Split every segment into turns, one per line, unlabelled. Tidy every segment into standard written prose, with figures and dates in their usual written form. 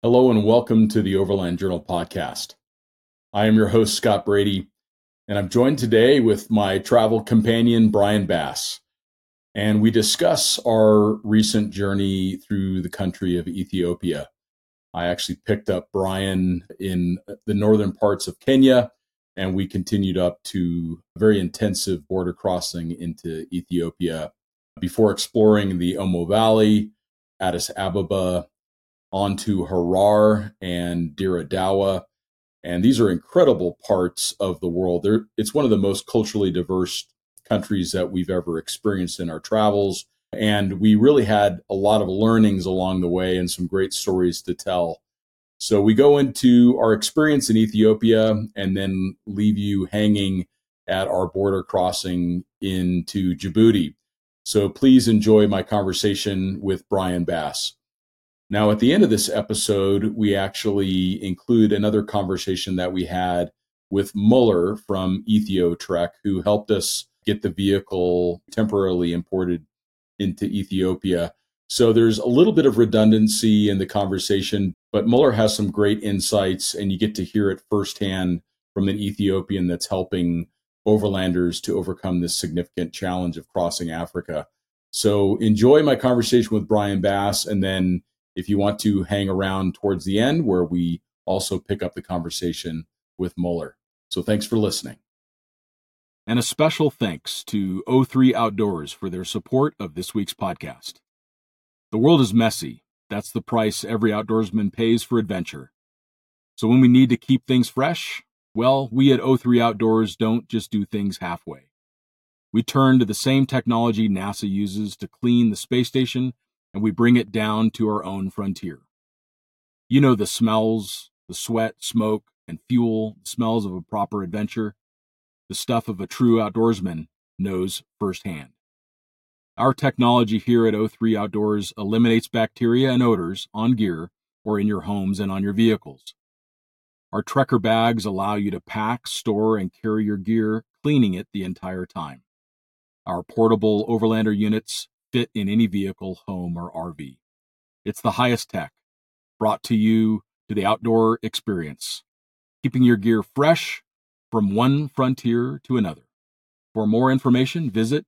Hello and welcome to the Overland Journal podcast. I am your host, Scott Brady, and I'm joined today with my travel companion, Brian Bass. And we discuss our recent journey through the country of Ethiopia. I actually picked up Brian in the northern parts of Kenya, and we continued up to a very intensive border crossing into Ethiopia before exploring the Omo Valley, Addis Ababa, onto Harar and Dire Dawa. And these are incredible parts of the world. It's one of the most culturally diverse countries that we've ever experienced in our travels. And we really had a lot of learnings along the way and some great stories to tell. So we go into our experience in Ethiopia and then leave you hanging at our border crossing into Djibouti. So please enjoy my conversation with Brian Bass. Now, at the end of this episode, we actually include another conversation that we had with Muller from EthioTrek, who helped us get the vehicle temporarily imported into Ethiopia. So there's a little bit of redundancy in the conversation, but Muller has some great insights, and you get to hear it firsthand from an Ethiopian that's helping overlanders to overcome this significant challenge of crossing Africa. So enjoy my conversation with Brian Bass, and then if you want to hang around towards the end, where we also pick up the conversation with Muller. So thanks for listening. And a special thanks to O3 Outdoors for their support of this week's podcast. The world is messy. That's the price every outdoorsman pays for adventure. So when we need to keep things fresh, well, we at O3 Outdoors don't just do things halfway. We turn to the same technology NASA uses to clean the space station, and we bring it down to our own frontier. You know the smells, the sweat, smoke, and fuel, the smells of a proper adventure. The stuff of a true outdoorsman knows firsthand. Our technology here at O3 Outdoors eliminates bacteria and odors on gear or in your homes and on your vehicles. Our Trekker bags allow you to pack, store, and carry your gear, cleaning it the entire time. Our portable Overlander units fit in any vehicle, home, or RV. It's the highest tech, brought to you to the outdoor experience, keeping your gear fresh from one frontier to another. For more information, visit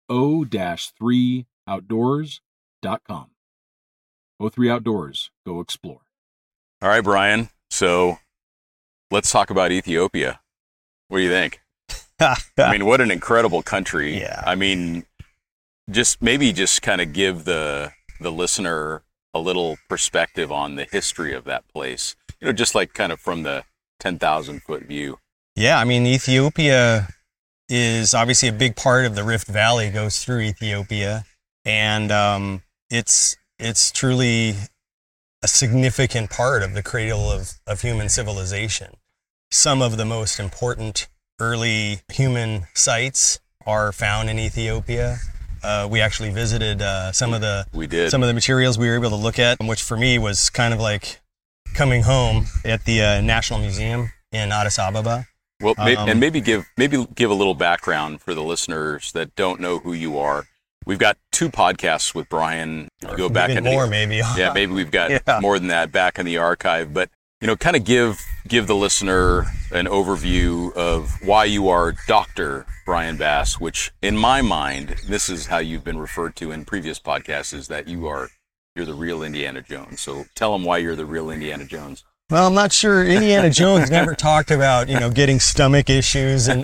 o-3outdoors.com. O3 Outdoors, go explore. All right, Brian. So let's talk about Ethiopia. What do you think? I mean, what an incredible country.
Yeah.
I mean, just kind of give the listener a little perspective on the history of that place, just like kind of from the 10,000 foot view.
Yeah, I mean, Ethiopia is obviously a big part of the Rift Valley, goes through Ethiopia, and it's truly a significant part of the cradle of human civilization. Some of the most important early human sites are found in Ethiopia. We actually visited some of the materials we were able to look at, which for me was kind of like coming home at the National Museum in Addis Ababa.
Well, maybe give a little background for the listeners that don't know who you are. We've got 2 podcasts with Brian.
Go back into more, maybe.
Yeah, maybe we've got more than that back in the archive. But kind of give the listener an overview of why you are Dr. Brian Bass, which in my mind, this is how you've been referred to in previous podcasts, is that you're the real Indiana Jones. So tell them why you're the real Indiana Jones.
Well, I'm not sure. Indiana Jones never talked about, getting stomach issues in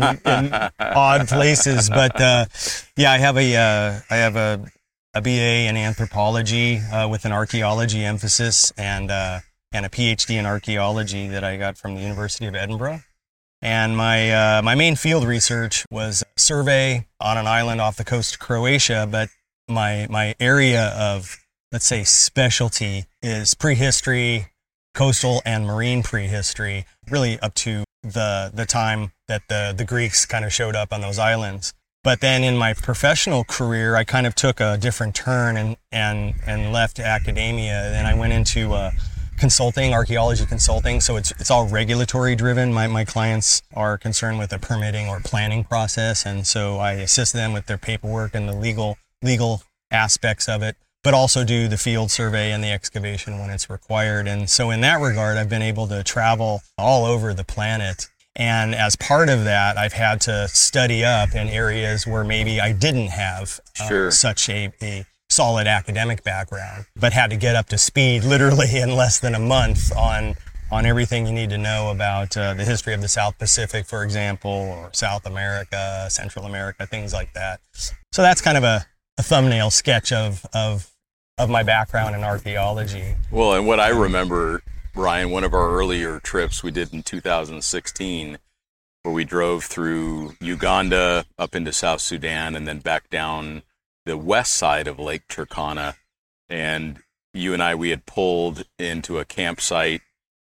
odd places. But I have a BA in anthropology with an archaeology emphasis, and a PhD in archaeology that I got from the University of Edinburgh. And my main field research was survey on an island off the coast of Croatia. But my area of, let's say, specialty is prehistory, coastal and marine prehistory, really up to the time that the Greeks kind of showed up on those islands. But then in my professional career, I kind of took a different turn and left academia. Then I went into consulting, archaeology consulting. So it's all regulatory driven. My clients are concerned with the permitting or planning process. And so I assist them with their paperwork and the legal aspects of it. but also do the field survey and the excavation when it's required. And so in that regard, I've been able to travel all over the planet. And as part of that, I've had to study up in areas where maybe I didn't have such a solid academic background, but had to get up to speed literally in less than a month on everything you need to know about the history of the South Pacific, for example, or South America, Central America, things like that. So that's kind of a thumbnail sketch of my background in archaeology.
Well, and what I remember, Brian, one of our earlier trips we did in 2016, where we drove through Uganda up into South Sudan and then back down the west side of Lake Turkana. And you and I, we had pulled into a campsite,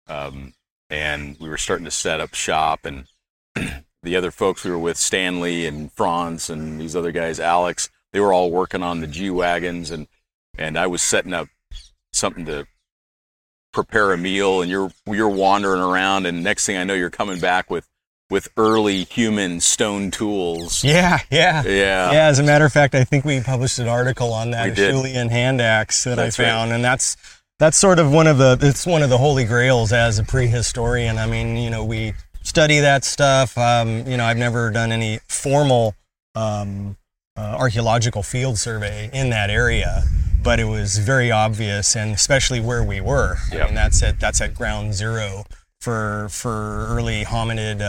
and we were starting to set up shop. And the other folks we were with, Stanley and Franz and these other guys, Alex, they were all working on the G-Wagons. And I was setting up something to prepare a meal, and you're wandering around, and next thing I know, you're coming back with early human stone tools.
Yeah. As a matter of fact, I think we published an article on that Acheulean hand axe that I found, and that's sort of one of the holy grails as a prehistorian. I mean, we study that stuff. I've never done any formal archaeological field survey in that area, but it was very obvious, and especially where we were.
Yep.
I mean, that's at ground zero for early hominid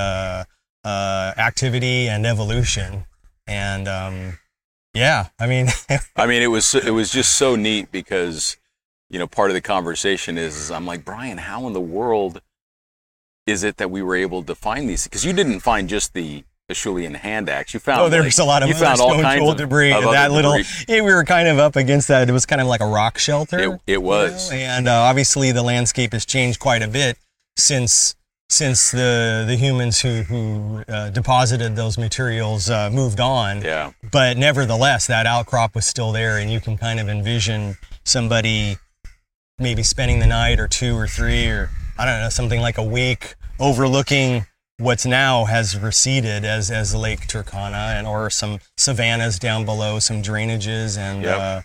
activity and evolution. And I mean
it was just so neat because part of the conversation is I'm like, Brian, how in the world is it that we were able to find these? Because you didn't find just the Acheulean hand axe. You found
there was a lot of other stone tool debris. We were kind of up against that. It was kind of like a rock shelter.
It was.
And obviously the landscape has changed quite a bit since the humans who deposited those materials moved on.
Yeah.
But nevertheless, that outcrop was still there, and you can kind of envision somebody maybe spending the night or 2 or 3 or I don't know, something like a week overlooking what's now has receded as Lake Turkana or some savannas down below, some drainages, and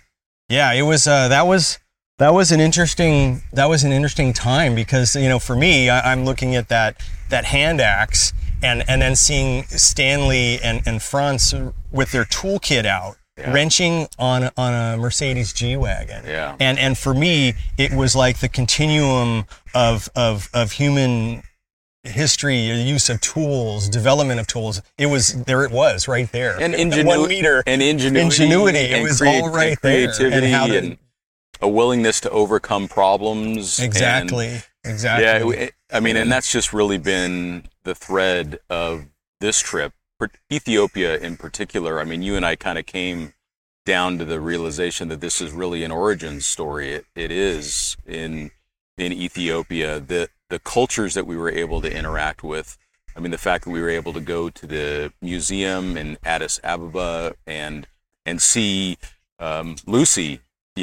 it was that was an interesting time because for me I'm looking at that hand axe and then seeing Stanley and Franz with their toolkit out. Yeah. Wrenching on a Mercedes G-Wagon.
Yeah.
And for me, it was like the continuum of human history, the use of tools, development of tools. It was right there.
And
ingenuity. 1 meter.
And ingenuity.
It was all right there.
Creativity and a willingness to overcome problems.
Exactly.
Yeah, and that's just really been the thread of this trip. Ethiopia in particular, you and I kind of came down to the realization that this is really an origin story. It is in Ethiopia. The cultures that we were able to interact with, the fact that we were able to go to the museum in Addis Ababa and see Lucy,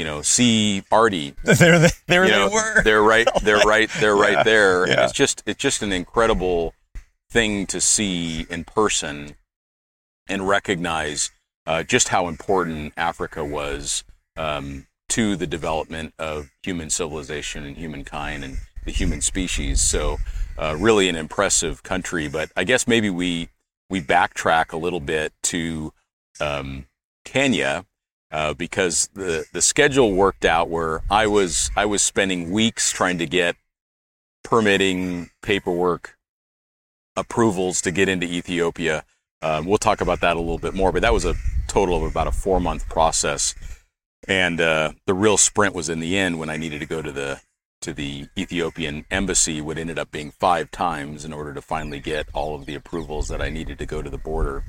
see Artie.
They were.
They're right there.
Yeah.
And it's just an incredible thing to see in person and recognize just how important Africa was to the development of human civilization and humankind and the human species. So really an impressive country. But I guess maybe we backtrack a little bit to Kenya because the schedule worked out where I was spending weeks trying to get permitting, paperwork, approvals to get into Ethiopia. We'll talk about that a little bit more, but that was a total of about a 4-month process. And the real sprint was in the end when I needed to go to the Ethiopian embassy, what ended up being 5 times in order to finally get all of the approvals that I needed to go to the border.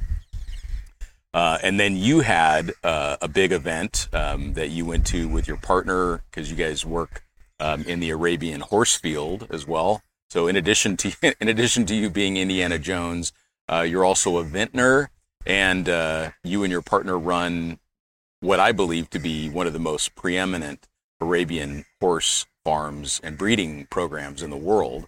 And then you had a big event that you went to with your partner because you guys work in the Arabian horse field as well. So in addition to you being Indiana Jones, you're also a vintner, and you and your partner run what I believe to be one of the most preeminent Arabian horse farms and breeding programs in the world.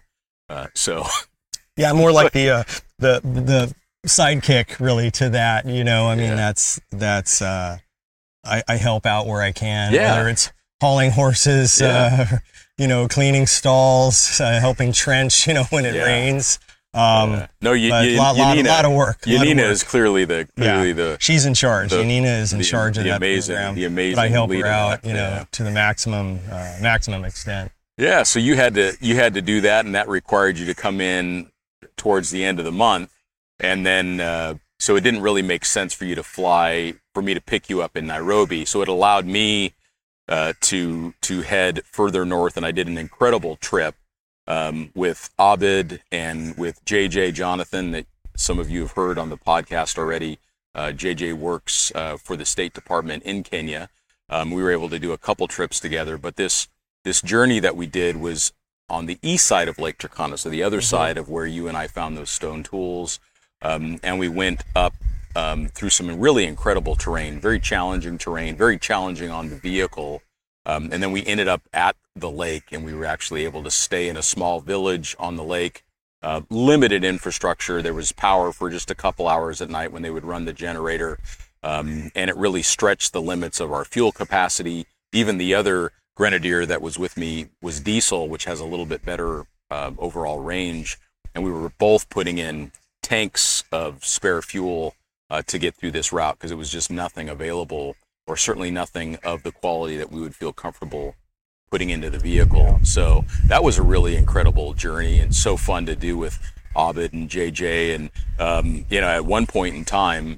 Yeah, more like the sidekick really to that. I help out where I can,
Yeah.
whether it's hauling horses, cleaning stalls, helping trench, when it rains.
No,
but a lot of work.
Yanina is clearly the
she's in charge.
the-
Yanina is in charge of that
amazing,
program.
the amazing
but I help
leader
her
of
out,
that.
to the maximum extent.
Yeah, so you had to do that, and that required you to come in towards the end of the month, and then so it didn't really make sense for you to fly for me to pick you up in Nairobi. So it allowed me to head further north, and I did an incredible trip with Abid and with JJ Jonathan that some of you have heard on the podcast already. JJ works for the State Department in Kenya. We were able to do a couple trips together, but this journey that we did was on the east side of Lake Turkana, so the other side of where you and I found those stone tools. And we went up through some really incredible terrain, very challenging terrain, very challenging on the vehicle. And then we ended up at the lake, and we were actually able to stay in a small village on the lake. Limited infrastructure. There was power for just a couple hours at night when they would run the generator. And it really stretched the limits of our fuel capacity. Even the other Grenadier that was with me was diesel, which has a little bit better overall range. And we were both putting in tanks of spare fuel to get through this route because it was just nothing available, or certainly nothing of the quality that we would feel comfortable putting into the vehicle. So that was a really incredible journey and so fun to do with Abid and JJ. And, at one point in time,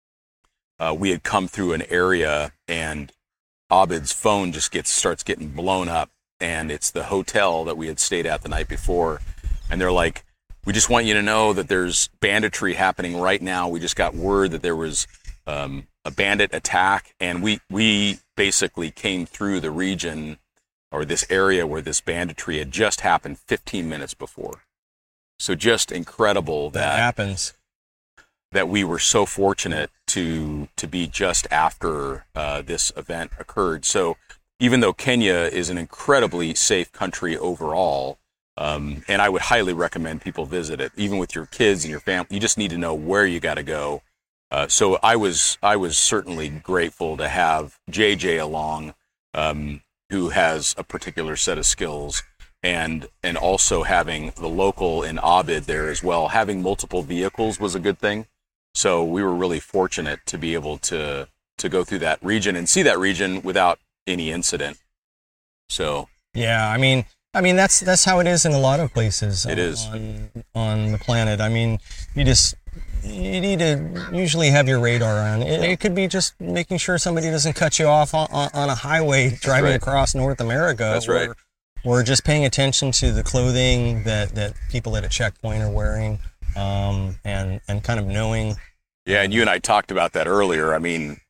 we had come through an area and Abid's phone just starts getting blown up, and it's the hotel that we had stayed at the night before. And they're like, "We just want you to know that there's banditry happening right now. We just got word that there was a bandit attack." And we basically came through the region or this area where this banditry had just happened 15 minutes before. So just incredible
That happens.
that we were so fortunate to be just after this event occurred. So even though Kenya is an incredibly safe country overall, and I would highly recommend people visit it, even with your kids and your family, you just need to know where you got to go. So I was certainly grateful to have JJ along, who has a particular set of skills, and also having the local in Abid there as well. Having multiple vehicles was a good thing. So we were really fortunate to be able to go through that region and see that region without any incident. So
yeah, I mean that's how it is in a lot of places.
It is
on the planet. I mean, you need to usually have your radar on. It could be just making sure somebody doesn't cut you off on a highway driving across North America.
That's right.
Or just paying attention to the clothing that people at a checkpoint are wearing, and kind of knowing.
Yeah, and you and I talked about that earlier. I mean,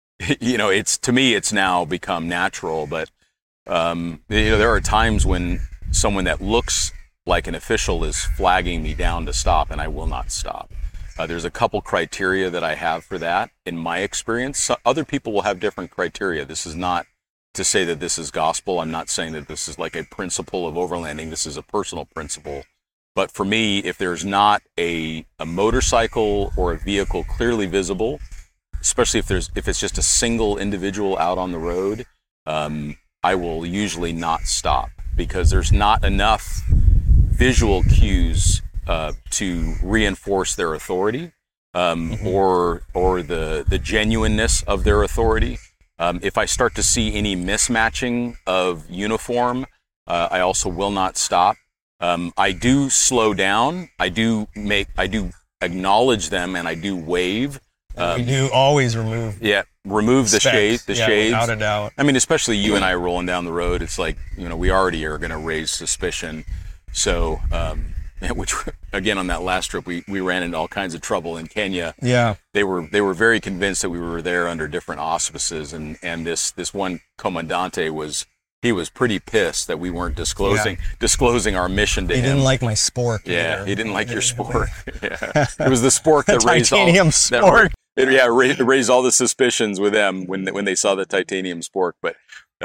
to me, it's now become natural, but there are times when someone that looks like an official is flagging me down to stop, and I will not stop. There's a couple criteria that I have for that. In my experience, other people will have different criteria. This is not to say that this is gospel. I'm not saying that this is like a principle of overlanding. This is a personal principle. But for me, if there's not a motorcycle or a vehicle clearly visible, especially if it's just a single individual out on the road, I will usually not stop because there's not enough visual cues to reinforce their authority or the genuineness of their authority. If I start to see any mismatching of uniform, I also will not stop. I do slow down. I do acknowledge them, and I do wave.
We do always remove.
Yeah, remove the shades.
Without a doubt.
I mean, especially you and I rolling down the road. It's like, we already are going to raise suspicion. So, which again on that last trip, we ran into all kinds of trouble in Kenya.
Yeah,
they were very convinced that we were there under different auspices, and this one comandante was pretty pissed that we weren't disclosing our mission to him.
He didn't like my spork.
Yeah,
either.
He didn't like your spork. Yeah. It was the spork that raised all
titanium spork.
Raised all the suspicions with them when they saw the titanium spork. But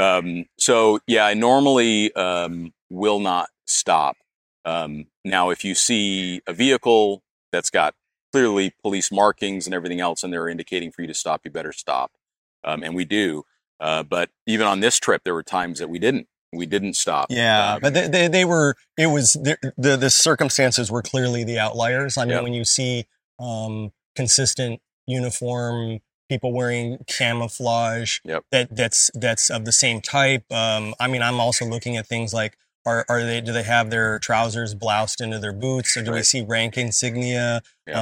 I normally will not stop. Now, if you see a vehicle that's got clearly police markings and everything else, and they're indicating for you to stop, you better stop. and we do. But even on this trip, there were times that we didn't stop.
Yeah, but the circumstances were clearly the outliers. I mean, when you see consistent uniform, people wearing camouflage, that's of the same type. I mean, I'm also looking at things like, do they have their trousers bloused into their boots, or do we see rank insignia?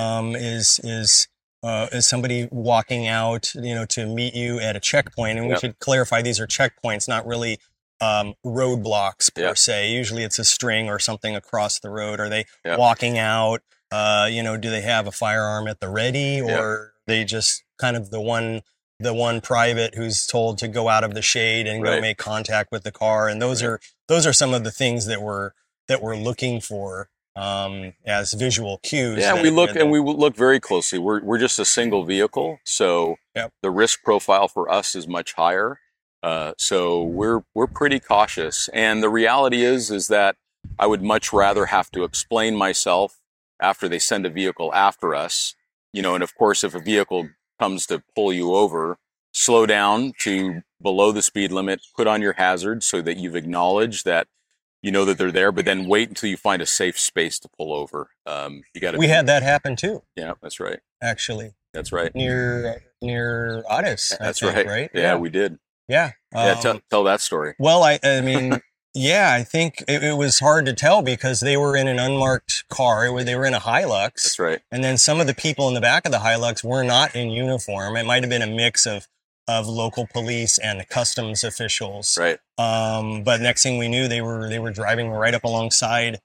Is somebody walking out, to meet you at a checkpoint? And we should clarify, these are checkpoints, not really roadblocks per se. Usually it's a string or something across the road. Are they walking out? Do they have a firearm at the ready, or they just kind of the one private who's told to go out of the shade and go make contact with the car? And those are some of the things that we're looking for as visual cues.
Yeah, we look very closely. We're just a single vehicle, so the risk profile for us is much higher. So we're pretty cautious, and the reality is that I would much rather have to explain myself after they send a vehicle after us, and of course, if a vehicle comes to pull you over, slow down to below the speed limit, put on your hazard so that you've acknowledged that you know that they're there, but then wait until you find a safe space to pull over. We
had that happen too.
Yeah, that's right.
Actually,
that's right.
Near Addis.
That's right. Yeah, we did.
Yeah.
Tell that story.
Well, I mean, I think it was hard to tell because they were in an unmarked car. They were in a Hilux.
That's right.
And then some of the people in the back of the Hilux were not in uniform. It might have been a mix of local police and customs officials.
Right.
But next thing we knew, they were driving right up alongside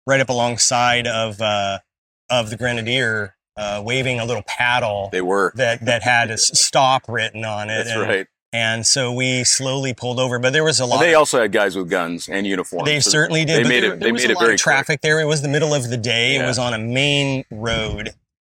of the Grenadier, waving a little paddle.
They were
that had a stop written on it.
That's right.
And so we slowly pulled over, but there was a lot.
They also had guys with guns and uniforms.
They certainly did.
They made it very
traffic
quick.
there. It was the middle of the day. Yeah. It was on a main road,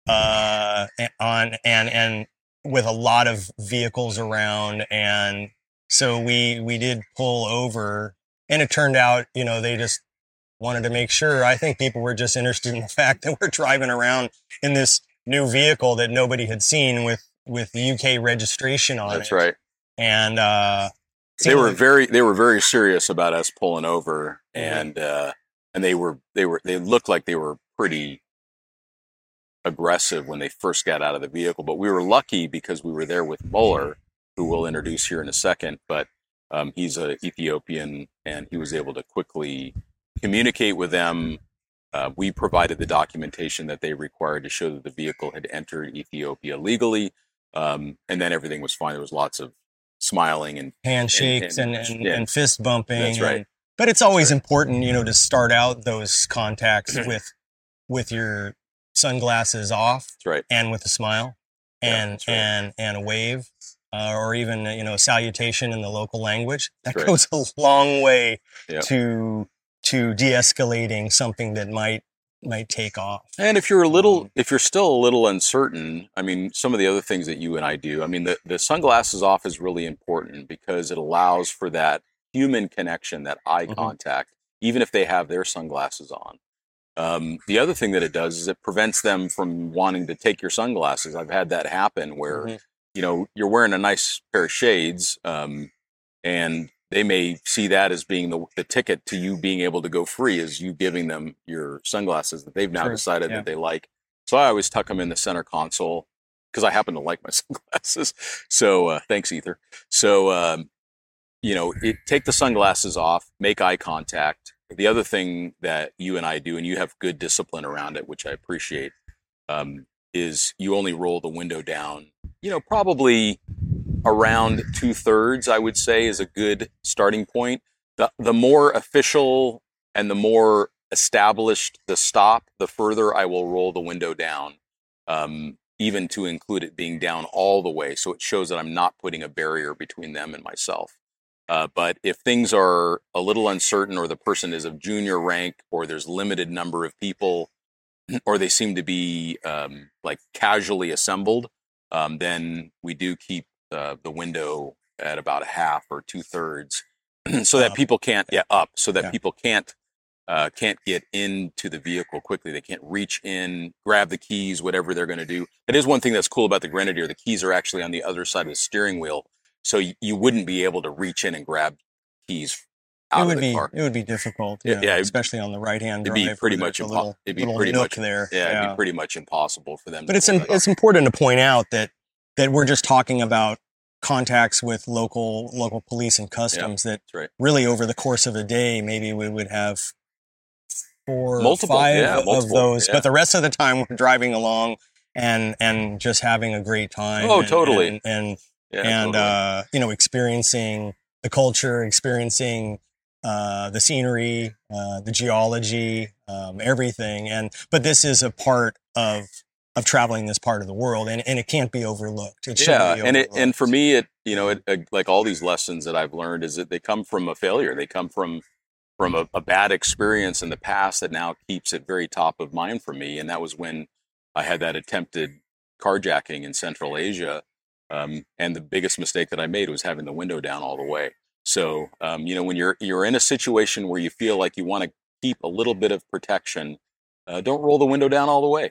and with a lot of vehicles around. And so we did pull over, and it turned out, they just wanted to make sure. I think people were just interested in the fact that we're driving around in this new vehicle that nobody had seen with the UK registration on it.
That's right.
And
they were very serious about us pulling over, and they looked like they were pretty aggressive when they first got out of the vehicle. But we were lucky because we were there with Muller, who we'll introduce here in a second. But he's an Ethiopian, and he was able to quickly communicate with them. We provided the documentation that they required to show that the vehicle had entered Ethiopia legally, and then everything was fine. There was lots of smiling and
handshakes and fist bumping.
That's right.
But it's always important, to start out those contacts with your sunglasses off.
That's right.
And with a smile and a wave, or even a salutation in the local language. That goes a long way to de-escalating something that might take off.
And if you're still a little uncertain, I mean, some of the other things that you and I do, I mean, the sunglasses off is really important because it allows for that human connection, that eye contact, even if they have their sunglasses on. The other thing that it does is it prevents them from wanting to take your sunglasses. I've had that happen where, you're wearing a nice pair of shades, and they may see that as being the ticket to you being able to go free, is you giving them your sunglasses that they've now decided that they like. So I always tuck them in the center console because I happen to like my sunglasses. So thanks, Ether. So, take the sunglasses off, make eye contact. The other thing that you and I do, and you have good discipline around it, which I appreciate, is you only roll the window down, probably around 2/3, I would say, is a good starting point. The more official and the more established the stop, the further I will roll the window down, even to include it being down all the way. So it shows that I'm not putting a barrier between them and myself. But if things are a little uncertain, or the person is of junior rank, or there's limited number of people, or they seem to be like casually assembled, then we do keep the window at about a half or 2/3, so that people can't people can't can't get into the vehicle quickly. They can't reach in, grab the keys, whatever they're going to do. That is one thing that's cool about the Grenadier. The keys are actually on the other side of the steering wheel, so you wouldn't be able to reach in and grab keys out of the car.
It would be difficult, especially on the right-hand drive.
It'd be pretty much impossible. It'd be pretty much impossible for them.
But it's important to point out that we're just talking about contacts with local police and customs. That's right. Really over the course of a day, maybe we would have 4 or 5 of those. But the rest of the time, we're driving along and just having a great time.
Oh, totally.
And experiencing the culture, experiencing the scenery, the geology, everything. But this is a part of traveling this part of the world, and it can't be overlooked. It shouldn't be overlooked.
And for me, it like all these lessons that I've learned is that they come from a failure. They come from a bad experience in the past that now keeps it very top of mind for me. And that was when I had that attempted carjacking in Central Asia. And the biggest mistake that I made was having the window down all the way. So, when you're in a situation where you feel like you want to keep a little bit of protection, don't roll the window down all the way,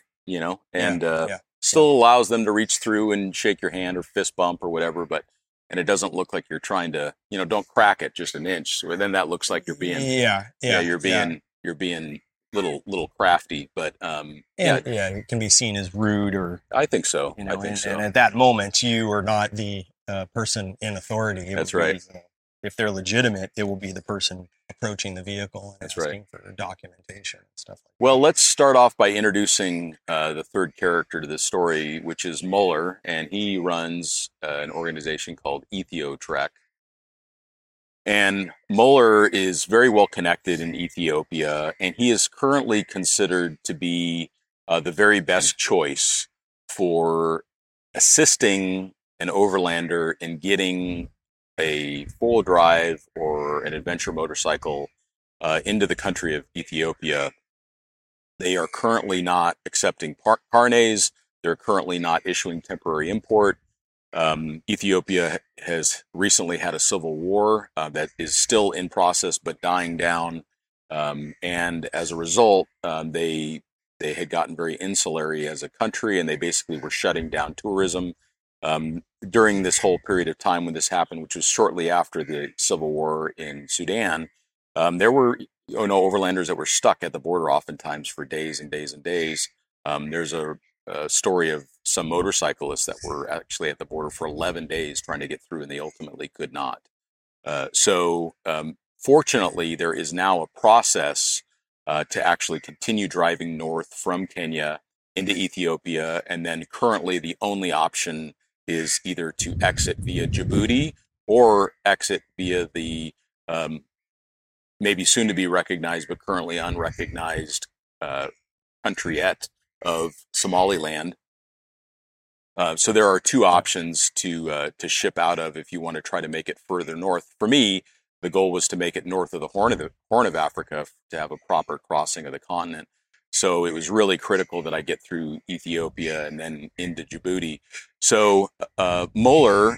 still allows them to reach through and shake your hand or fist bump or whatever, and it doesn't look like you're trying to, don't crack it just an inch. So then that looks like you're being, you're being little crafty, but,
it can be seen as rude or,
I think so.
And at that moment, you are not the person in authority.
That's right.
If they're legitimate, it will be the person approaching the vehicle and asking for documentation and stuff like that.
Well, let's start off by introducing the third character to this story, which is Muller, and he runs an organization called EthioTrek. And Muller is very well connected in Ethiopia, and he is currently considered to be the very best choice for assisting an overlander in getting a four-wheel drive or an adventure motorcycle into the country of Ethiopia. They are currently not accepting carnets. They're currently not issuing temporary import. Ethiopia has recently had a civil war that is still in process but dying down. And as a result, they had gotten very insulary as a country, and they basically were shutting down tourism. During this whole period of time when this happened, which was shortly after the civil war in Sudan, there were overlanders that were stuck at the border oftentimes for days and days and days. There's a story of some motorcyclists that were actually at the border for 11 days trying to get through, and they ultimately could not. Fortunately, there is now a process to actually continue driving north from Kenya into Ethiopia, and then currently the only option is either to exit via Djibouti or exit via the maybe soon to be recognized but currently unrecognized countryette of Somaliland. So there are 2 options to ship out of if you want to try to make it further north. For me, the goal was to make it north of the Horn of Africa to have a proper crossing of the continent. So it was really critical that I get through Ethiopia and then into Djibouti. So Muller,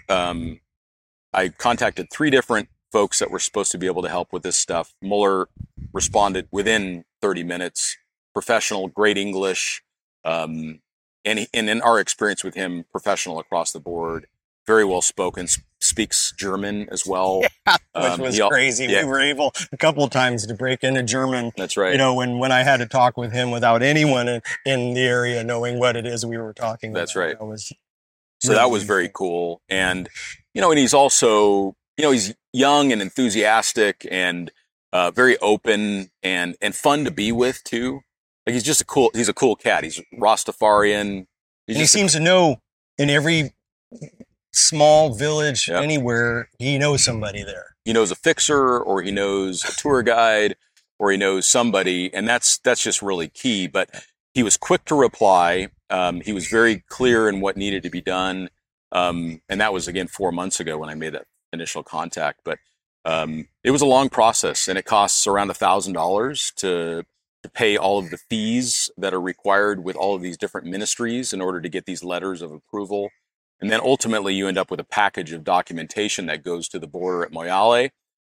I contacted 3 different folks that were supposed to be able to help with this stuff. Muller responded within 30 minutes, professional, great English, and in our experience with him, professional across the board, very well spoken, speaks German as well.
Which was crazy. Yeah. We were able a couple of times to break into German.
That's right.
When I had to talk with him without anyone in the area knowing what it is we were talking about.
That's right. That was very cool. And, and he's also, he's young and enthusiastic and very open and fun to be with too. Like he's a cool cat. He's Rastafarian.
He seems to know in every small village anywhere, he knows somebody there.
He knows a fixer, or he knows a tour guide, or he knows somebody, and that's just really key. But he was quick to reply. He was very clear in what needed to be done, and that was again 4 months ago when I made that initial contact. But it was a long process, and it costs around $1,000 to pay all of the fees that are required with all of these different ministries in order to get these letters of approval. And then ultimately you end up with a package of documentation that goes to the border at Moyale.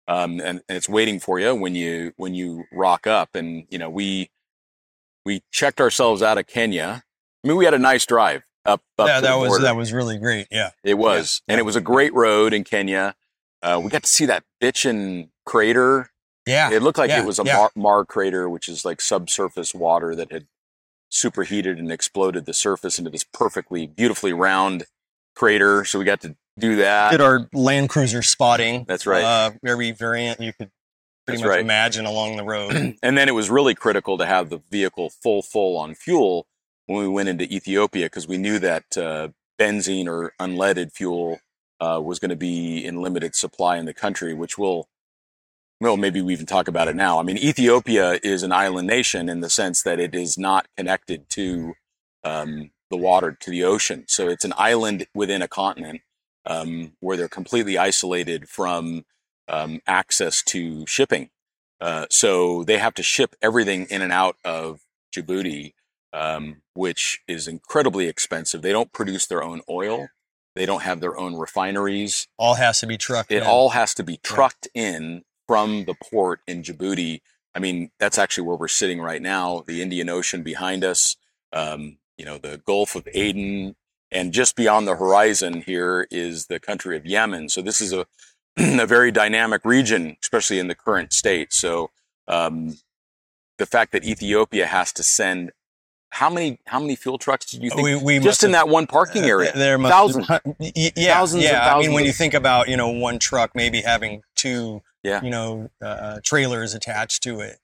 and it's waiting for you when you rock up. And we checked ourselves out of Kenya. I mean, we had a nice drive up.
Yeah,
to the border.
that was really great. Yeah,
it was, and it was a great road in Kenya. We got to see that bitchin crater.
Yeah,
it looked like it was a Mar crater, which is like subsurface water that had superheated and exploded the surface into this beautifully round crater. So we got to do that.
Did our Land Cruiser spotting.
That's right.
Every variant you could pretty much imagine along the road.
And then it was really critical to have the vehicle full on fuel when we went into Ethiopia, because we knew that benzene or unleaded fuel was going to be in limited supply in the country, which maybe we even talk about it now. I mean, Ethiopia is an island nation in the sense that it is not connected to the water, to the ocean. So it's an island within a continent where they're completely isolated from access to shipping. So they have to ship everything in and out of Djibouti, which is incredibly expensive. They don't produce their own oil. They don't have their own refineries.
All has to be trucked in.
It all has to be trucked in from the port in Djibouti. I mean, that's actually where we're sitting right now, the Indian Ocean behind us, the Gulf of Aden, and just beyond the horizon here is the country of Yemen. So this is a very dynamic region, especially in the current state. So the fact that Ethiopia has to send how many fuel trucks did you think? We just in that one parking area?
There must
thousands.
Thousands and thousands. I mean, when you think about one truck maybe having two trailers attached to it.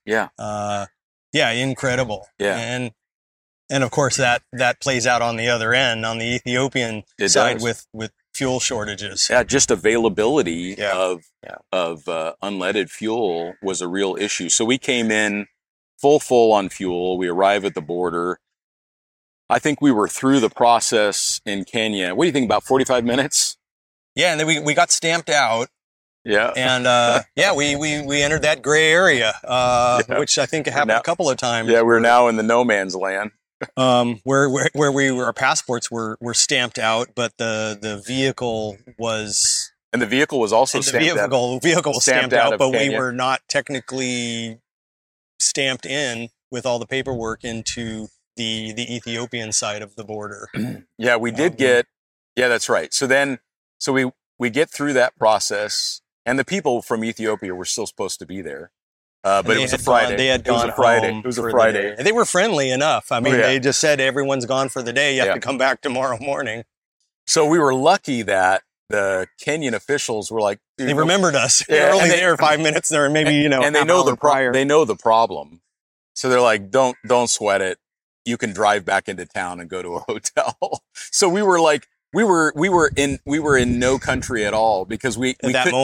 Incredible. And of course that plays out on the other end, on the Ethiopian side with fuel shortages.
Just availability of unleaded fuel was a real issue. So we came in full on fuel. We arrive at the border. I think we were through the process in Kenya. What do you think, about 45 minutes?
Yeah, and then we got stamped out.
Yeah.
And we entered that gray area, which I think happened a couple of times.
Yeah, we're now in the no man's land.
Where our passports were stamped out, but the vehicle was.
And the vehicle was also stamped out.
The vehicle was stamped out, but Kenya. We were not technically stamped in with all the paperwork into the Ethiopian side of the border.
Yeah, we did get. Yeah, that's right. So we get through that process, and the people from Ethiopia were still supposed to be there. But it was a Friday.
They had gone home.
It was a Friday.
They were friendly enough. I mean, they just said everyone's gone for the day. You have to come back tomorrow morning.
So we were lucky that the Kenyan officials were like,
they remembered us. They were only there 5 minutes there, maybe
and they know they know the problem. So they're like, don't sweat it. You can drive back into town and go to a hotel. So we were like, we were in no country at all, because we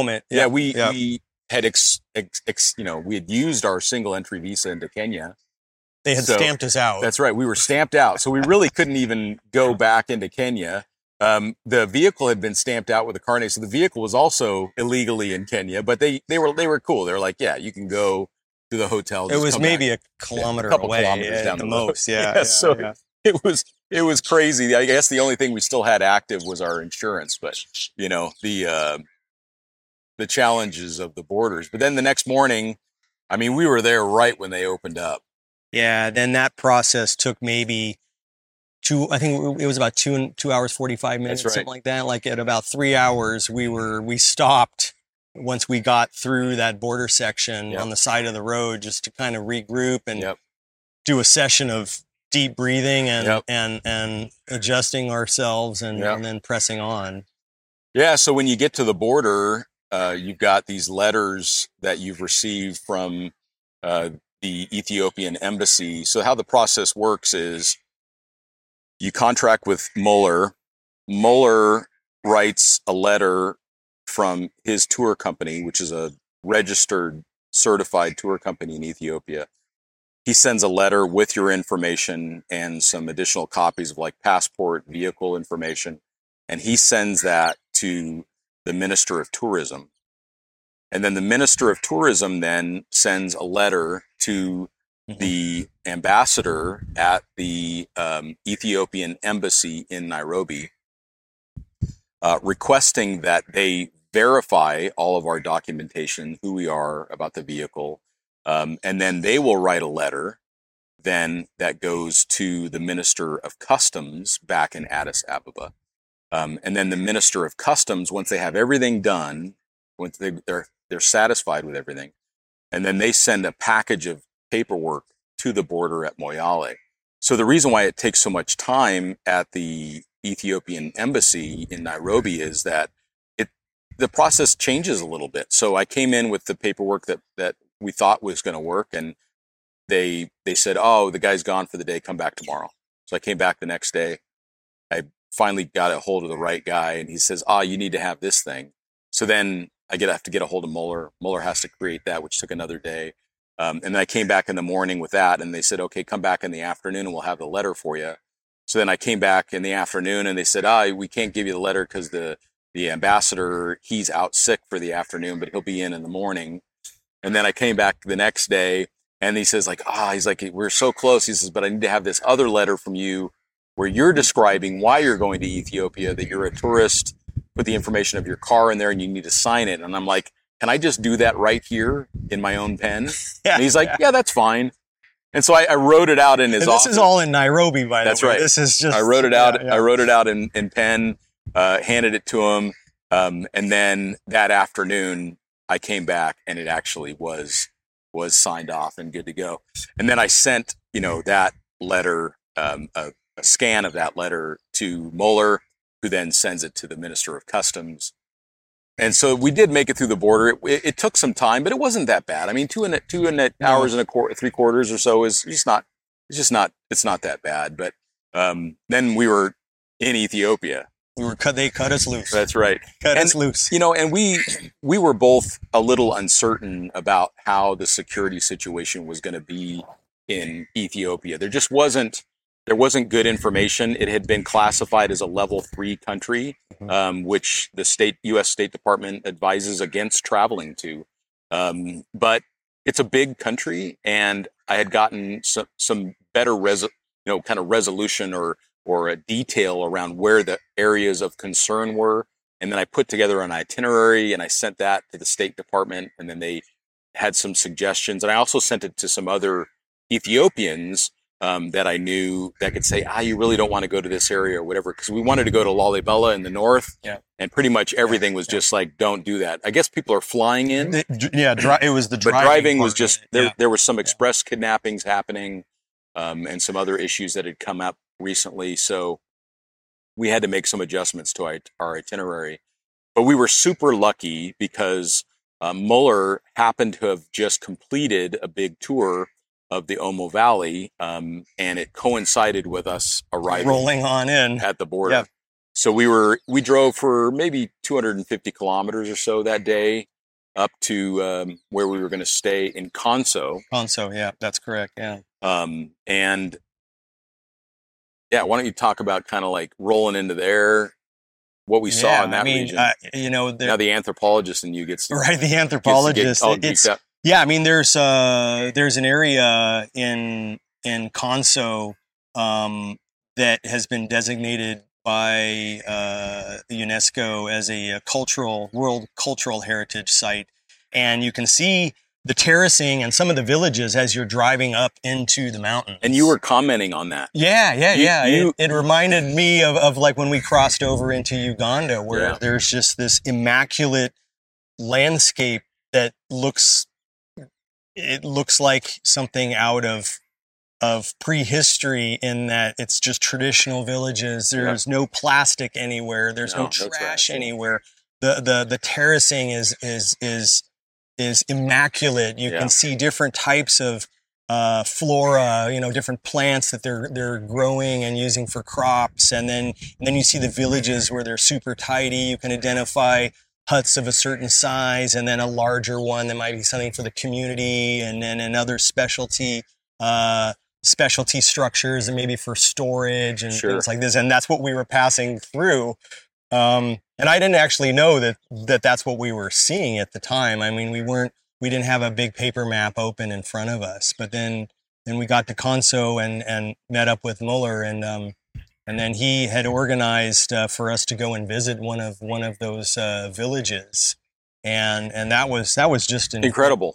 had we had used our single entry visa into Kenya.
They had stamped us out.
That's right. We were stamped out. So we really couldn't even go back into Kenya. The vehicle had been stamped out with a carnet. So the vehicle was also illegally in Kenya, but they were cool. They were like, yeah, you can go to the hotel.
It was maybe a kilometer away at the most.
So it was crazy. I guess the only thing we still had active was our insurance, but the challenges of the borders. But then the next morning, I mean, we were there right when they opened up.
Yeah. Then that process took maybe I think it was about 2 hours, 45 minutes, something like that. Like at about 3 hours, we stopped once we got through that border section on the side of the road, just to kind of regroup and do a session of deep breathing and adjusting ourselves and then pressing on.
Yeah. So when you get to the border, you've got these letters that you've received from the Ethiopian embassy. So how the process works is you contract with Muller. Muller writes a letter from his tour company, which is a registered, certified tour company in Ethiopia. He sends a letter with your information and some additional copies of like passport, vehicle information, and he sends that to the Minister of Tourism. And then the Minister of Tourism then sends a letter to the ambassador at the Ethiopian embassy in Nairobi, requesting that they verify all of our documentation, who we are about the vehicle, and then they will write a letter then that goes to the Minister of Customs back in Addis Ababa. And then the Minister of Customs, once they have everything done, once they're satisfied with everything, and then they send a package of paperwork to the border at Moyale. So the reason why it takes so much time at the Ethiopian embassy in Nairobi is that the process changes a little bit. So I came in with the paperwork that we thought was going to work, and they said, "Oh, the guy's gone for the day. Come back tomorrow." So I came back the next day. I finally got a hold of the right guy, and he says, "You need to have this thing." So then I have to get a hold of Mueller. Mueller has to create that, which took another day. And then I came back in the morning with that, and they said, "Okay, come back in the afternoon, and we'll have the letter for you." So then I came back in the afternoon, and they said, "We can't give you the letter because the ambassador, he's out sick for the afternoon, but he'll be in the morning." And then I came back the next day, and he says, he's like, "We're so close." He says, "But I need to have this other letter from you where you're describing why you're going to Ethiopia, that you're a tourist, put the information of your car in there, and you need to sign it." And I'm like, "Can I just do that right here in my own pen?"
Yeah,
and he's like, "Yeah, that's fine." And so I wrote it out in his office.
This is all in Nairobi, by the way.
That's right.
This is just.
I wrote it out. Yeah. I wrote it out in pen, handed it to him, and then that afternoon I came back, and it actually was signed off and good to go. And then I sent that letter, a scan of that letter to Mueller, who then sends it to the Minister of Customs. And so we did make it through the border. It took some time, but it wasn't that bad. I mean, two hours and 3/4 or so is just not. It's not that bad. But then we were in Ethiopia.
They cut us loose.
That's right.
Cut us loose.
And we were both a little uncertain about how the security situation was going to be in Ethiopia. There wasn't good information. It had been classified as a level 3 country, which the U.S. State Department advises against traveling to. But it's a big country, and I had gotten some better kind of resolution or a detail around where the areas of concern were. And then I put together an itinerary, and I sent that to the State Department, and then they had some suggestions. And I also sent it to some other Ethiopians that I knew that could say, you really don't want to go to this area or whatever, because we wanted to go to Lalibela in the north.
Yeah.
And pretty much everything was just like, don't do that. I guess people are flying in.
It was the driving.
But driving was just,
Yeah.
There was some express kidnappings happening, and some other issues that had come up recently. So we had to make some adjustments to our itinerary. But we were super lucky because Mueller happened to have just completed a big tour of the Omo Valley, and it coincided with us arriving
rolling on in
at the border.
Yep.
So we drove for maybe 250 kilometers or so that day up to where we were going to stay in Konso.
Konso, yeah, that's correct. Yeah.
And yeah, why don't you talk about kind of like rolling into there, what we saw in that region?
Now
the anthropologist in you gets
right. The anthropologist. Yeah, I mean, there's an area in Konso that has been designated by the UNESCO as a World Cultural Heritage Site, and you can see the terracing and some of the villages as you're driving up into the mountains.
And you were commenting on that.
Yeah. It reminded me of like when we crossed over into Uganda, where there's just this immaculate landscape that looks like something out of prehistory, in that it's just traditional villages. There's no plastic anywhere. There's no trash anywhere. The terracing is immaculate. You can see different types of flora, different plants that they're growing and using for crops. And then you see the villages where they're super tidy. You can identify huts of a certain size, and then a larger one that might be something for the community, and then another specialty structures and maybe for storage and things like this. And that's what we were passing through. And I didn't actually know that that's what we were seeing at the time. I mean, we didn't have a big paper map open in front of us, but then we got to Konso and met up with Mueller, and And then he had organized for us to go and visit one of those villages, and that was just
Incredible.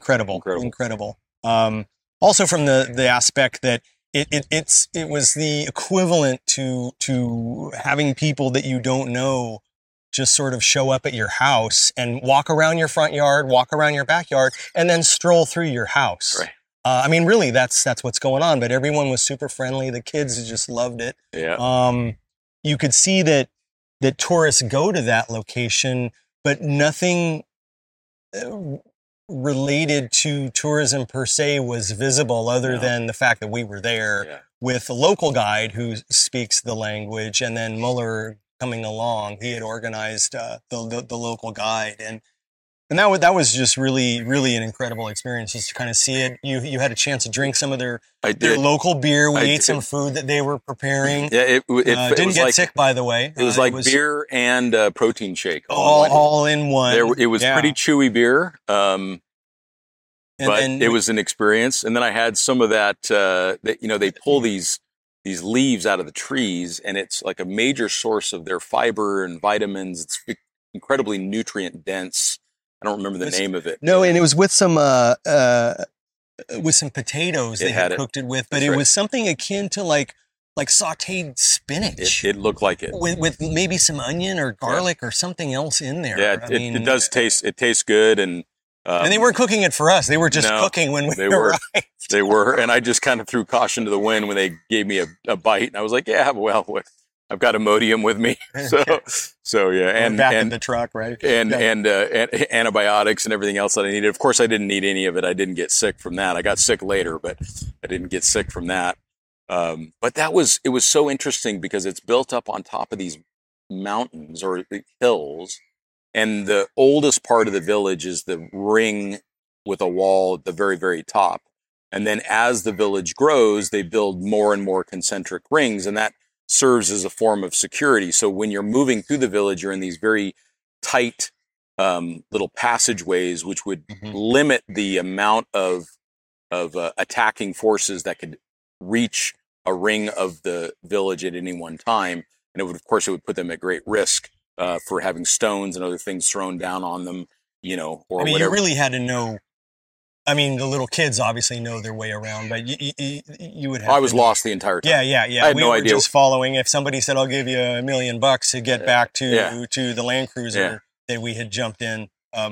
Also from the aspect that it was the equivalent to having people that you don't know just sort of show up at your house and walk around your front yard, walk around your backyard, and then stroll through your house.
Right.
I mean, really, that's what's going on. But everyone was super friendly. The kids just loved it.
Yeah.
You could see that tourists go to that location, but nothing related to tourism per se was visible, other than the fact that we were there with a local guide who speaks the language, and then Muller coming along. He had organized the local guide, and that was just really an incredible experience, just to kind of see it. You had a chance to drink some of their local beer. We ate some food that they were preparing.
Yeah, it
didn't get sick, by the way.
It was like beer and protein shake
all in one.
It was pretty chewy beer, but it was an experience. And then I had some of that. They pull these leaves out of the trees, and it's like a major source of their fiber and vitamins. It's incredibly nutrient dense. I don't remember the name of it.
No, and it was with some potatoes they had cooked it with, but it was something akin to like sautéed spinach.
It looked like it
with maybe some onion or garlic or something else in there.
Yeah, it does taste. It tastes good, and
they weren't cooking it for us. They were just cooking when we arrived.
They were, and I just kind of threw caution to the wind when they gave me a bite, and I was like, yeah, well, I've got Imodium with me, so yeah, and
back in the truck, right?
And antibiotics and everything else that I needed. Of course, I didn't need any of it. I didn't get sick from that. I got sick later, but I didn't get sick from that. But it was so interesting because it's built up on top of these mountains or hills, and the oldest part of the village is the ring with a wall at the very, very top. And then as the village grows, they build more and more concentric rings, and that serves as a form of security. So when you're moving through the village, you're in these very tight little passageways, which would limit the amount of attacking forces that could reach a ring of the village at any one time. And it would put them at great risk for having stones and other things thrown down on them, or whatever.
You really had to know. I mean, the little kids obviously know their way around, but you would have.
I was lost the entire time.
Yeah.
I had no idea.
Just following. If somebody said, "I'll give you $1 million to get back to the Land Cruiser that we had jumped in,"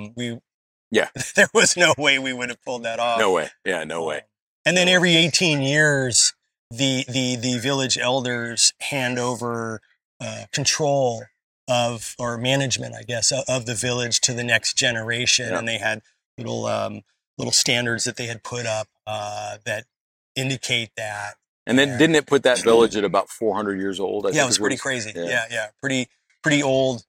there was no way we would have pulled that off.
No way. Yeah, no way.
And then every 18 years, the village elders hand over control of, or management, I guess, of the village to the next generation, and they had little standards that they had put up that indicate that.
And then didn't it put that village at about 400 years old?
It was pretty crazy. Yeah. Pretty old,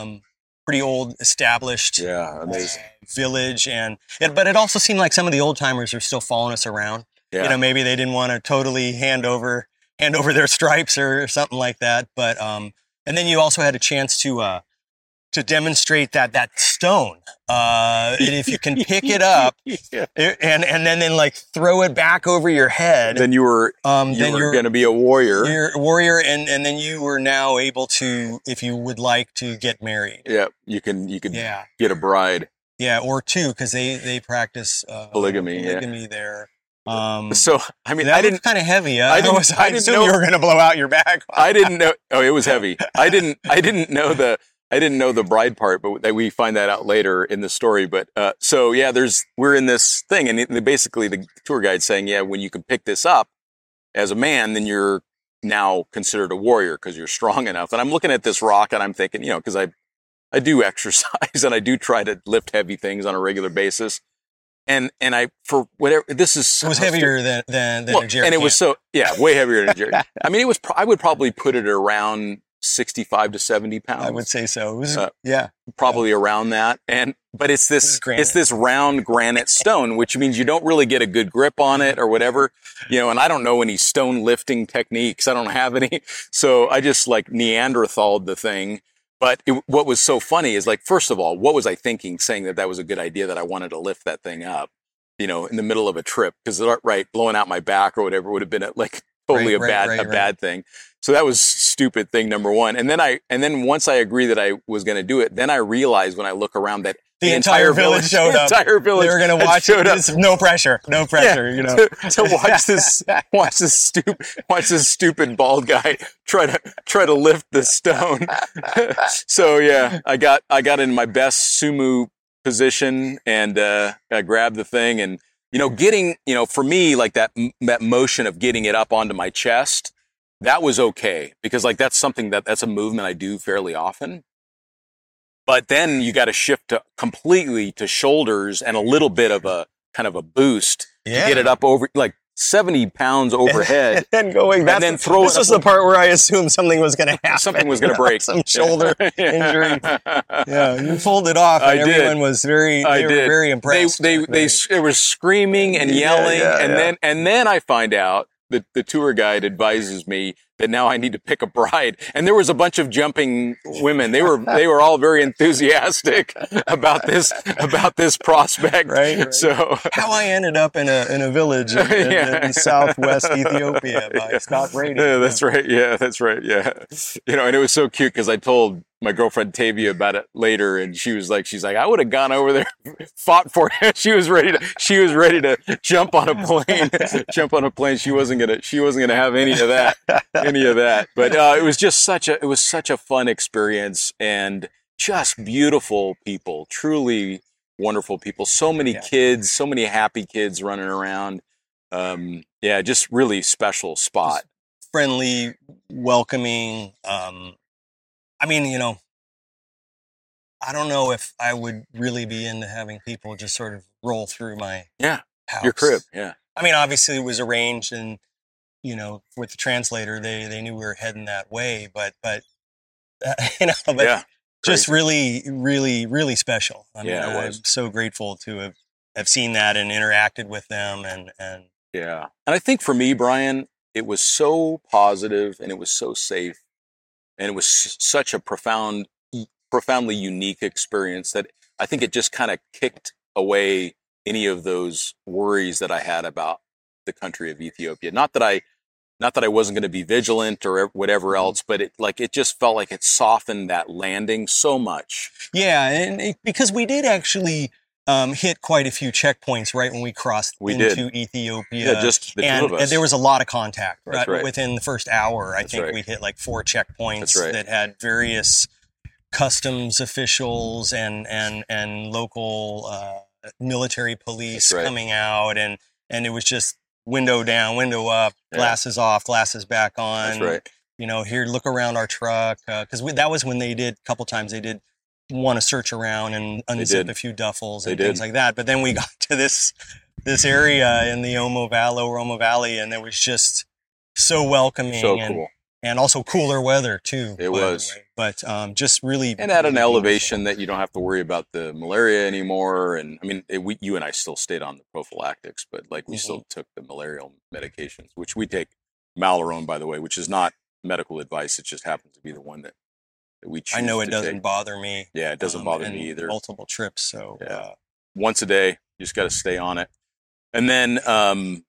established village. But it also seemed like some of the old timers are still following us around. Yeah. Maybe they didn't want to totally hand over their stripes or something like that. But and then you also had a chance to demonstrate that stone, and if you can pick it up and then like throw it back over your head,
then you're going to be a warrior.
You're a warrior, and then you were now able to, if you would like to, get married.
Yeah, you could get a bride.
Yeah, or two, because they practice polygamy there.
So I mean,
that was kind of heavy. I assumed you were going to blow out your back.
I didn't know. Oh, it was heavy. I didn't know the bride part, but we find that out later in the story. But we're in this thing, and basically the tour guide's saying, when you can pick this up as a man, then you're now considered a warrior because you're strong enough. And I'm looking at this rock, and I'm thinking, because I do exercise and I do try to lift heavy things on a regular basis. And I, for whatever, this is...
It was heavier than a jerry
And it was way heavier than a jerry. I mean, I would probably put it around 65 to 70 pounds.
I would say so. It was,
probably around that. But it's this round granite stone, which means you don't really get a good grip on it or whatever, and I don't know any stone lifting techniques. I don't have any. So I just like Neanderthaled the thing. But what was so funny is, like, first of all, what was I thinking saying that was a good idea, that I wanted to lift that thing up, in the middle of a trip? Because, blowing out my back or whatever would have been like totally
Right,
a bad thing. So that was stupid thing number one. And then once I agreed that I was going to do it, then I realized when I look around that
the entire village showed up.
The entire village.
They were going to watch it. No pressure.
Yeah,
you know,
to watch this stupid bald guy try to lift the stone. So yeah, I got in my best sumo position and I grabbed the thing, and getting for me, like that motion of getting it up onto my chest, that was okay, because like that's a movement I do fairly often. But then you got to shift completely to shoulders and a little bit of a kind of a boost to get it up over like 70 pounds overhead.
and going, and then throw this was the part where I assumed something was going to happen.
Something was going to break.
Some shoulder injury. Yeah, you pulled it off, and everyone was very impressed.
They were screaming and yelling, and then I find out that the tour guide advises me that now I need to pick a bride. And there was a bunch of jumping women. They were all very enthusiastic about this prospect.
Right.
So
how I ended up in a village in southwest Ethiopia by Scott Brady.
Yeah, that's right. Yeah, that's right. Yeah. And it was so cute because I told my girlfriend Tavia about it later, and she's like, I would have gone over there, fought for it. She was ready to jump on a plane. She wasn't gonna have any of that. But it was such a fun experience, and just beautiful people, truly wonderful people. So many kids, so many happy kids running around. Just really special spot.
Just friendly, welcoming. I don't know if I would really be into having people just sort of roll through my house.
Your crib. Yeah.
I mean, obviously it was arranged, and with the translator, they knew we were heading that way, but just really, really, really special. I mean, I was so grateful to have seen that and interacted with them, and
yeah. And I think for me, Brian, it was so positive, and it was so safe, and it was such a profoundly unique experience that I think it just kind of kicked away any of those worries that I had about the country of Ethiopia. Not that I wasn't going to be vigilant or whatever else, but it just felt like it softened that landing so much.
Yeah, and because we did actually hit quite a few checkpoints right when we crossed into Ethiopia.
Yeah, just the two of us.
And there was a lot of contact.
That's right.
Within the first hour, I think we hit like 4 checkpoints that had various customs officials and local military police coming out, and it was just window down, window up, glasses off, glasses back on.
That's right.
Here, look around our truck, because that was when they did a couple times. They did want to search around and unzip a few duffels and things like that. But then we got to this area in the Romo Valley, and it was just so welcoming.
So cool.
And also cooler weather too.
It was,
but just really,
and at an elevation that you don't have to worry about the malaria anymore. And I mean, you and I still stayed on the prophylactics, but like we still took the malarial medications, which we take Malarone, by the way, which is not medical advice. It just happens to be the one that we choose.
I know it
to
doesn't
take.
bother me.
Yeah, it doesn't bother me either.
Multiple trips, so
once a day, you just got to stay on it, and then.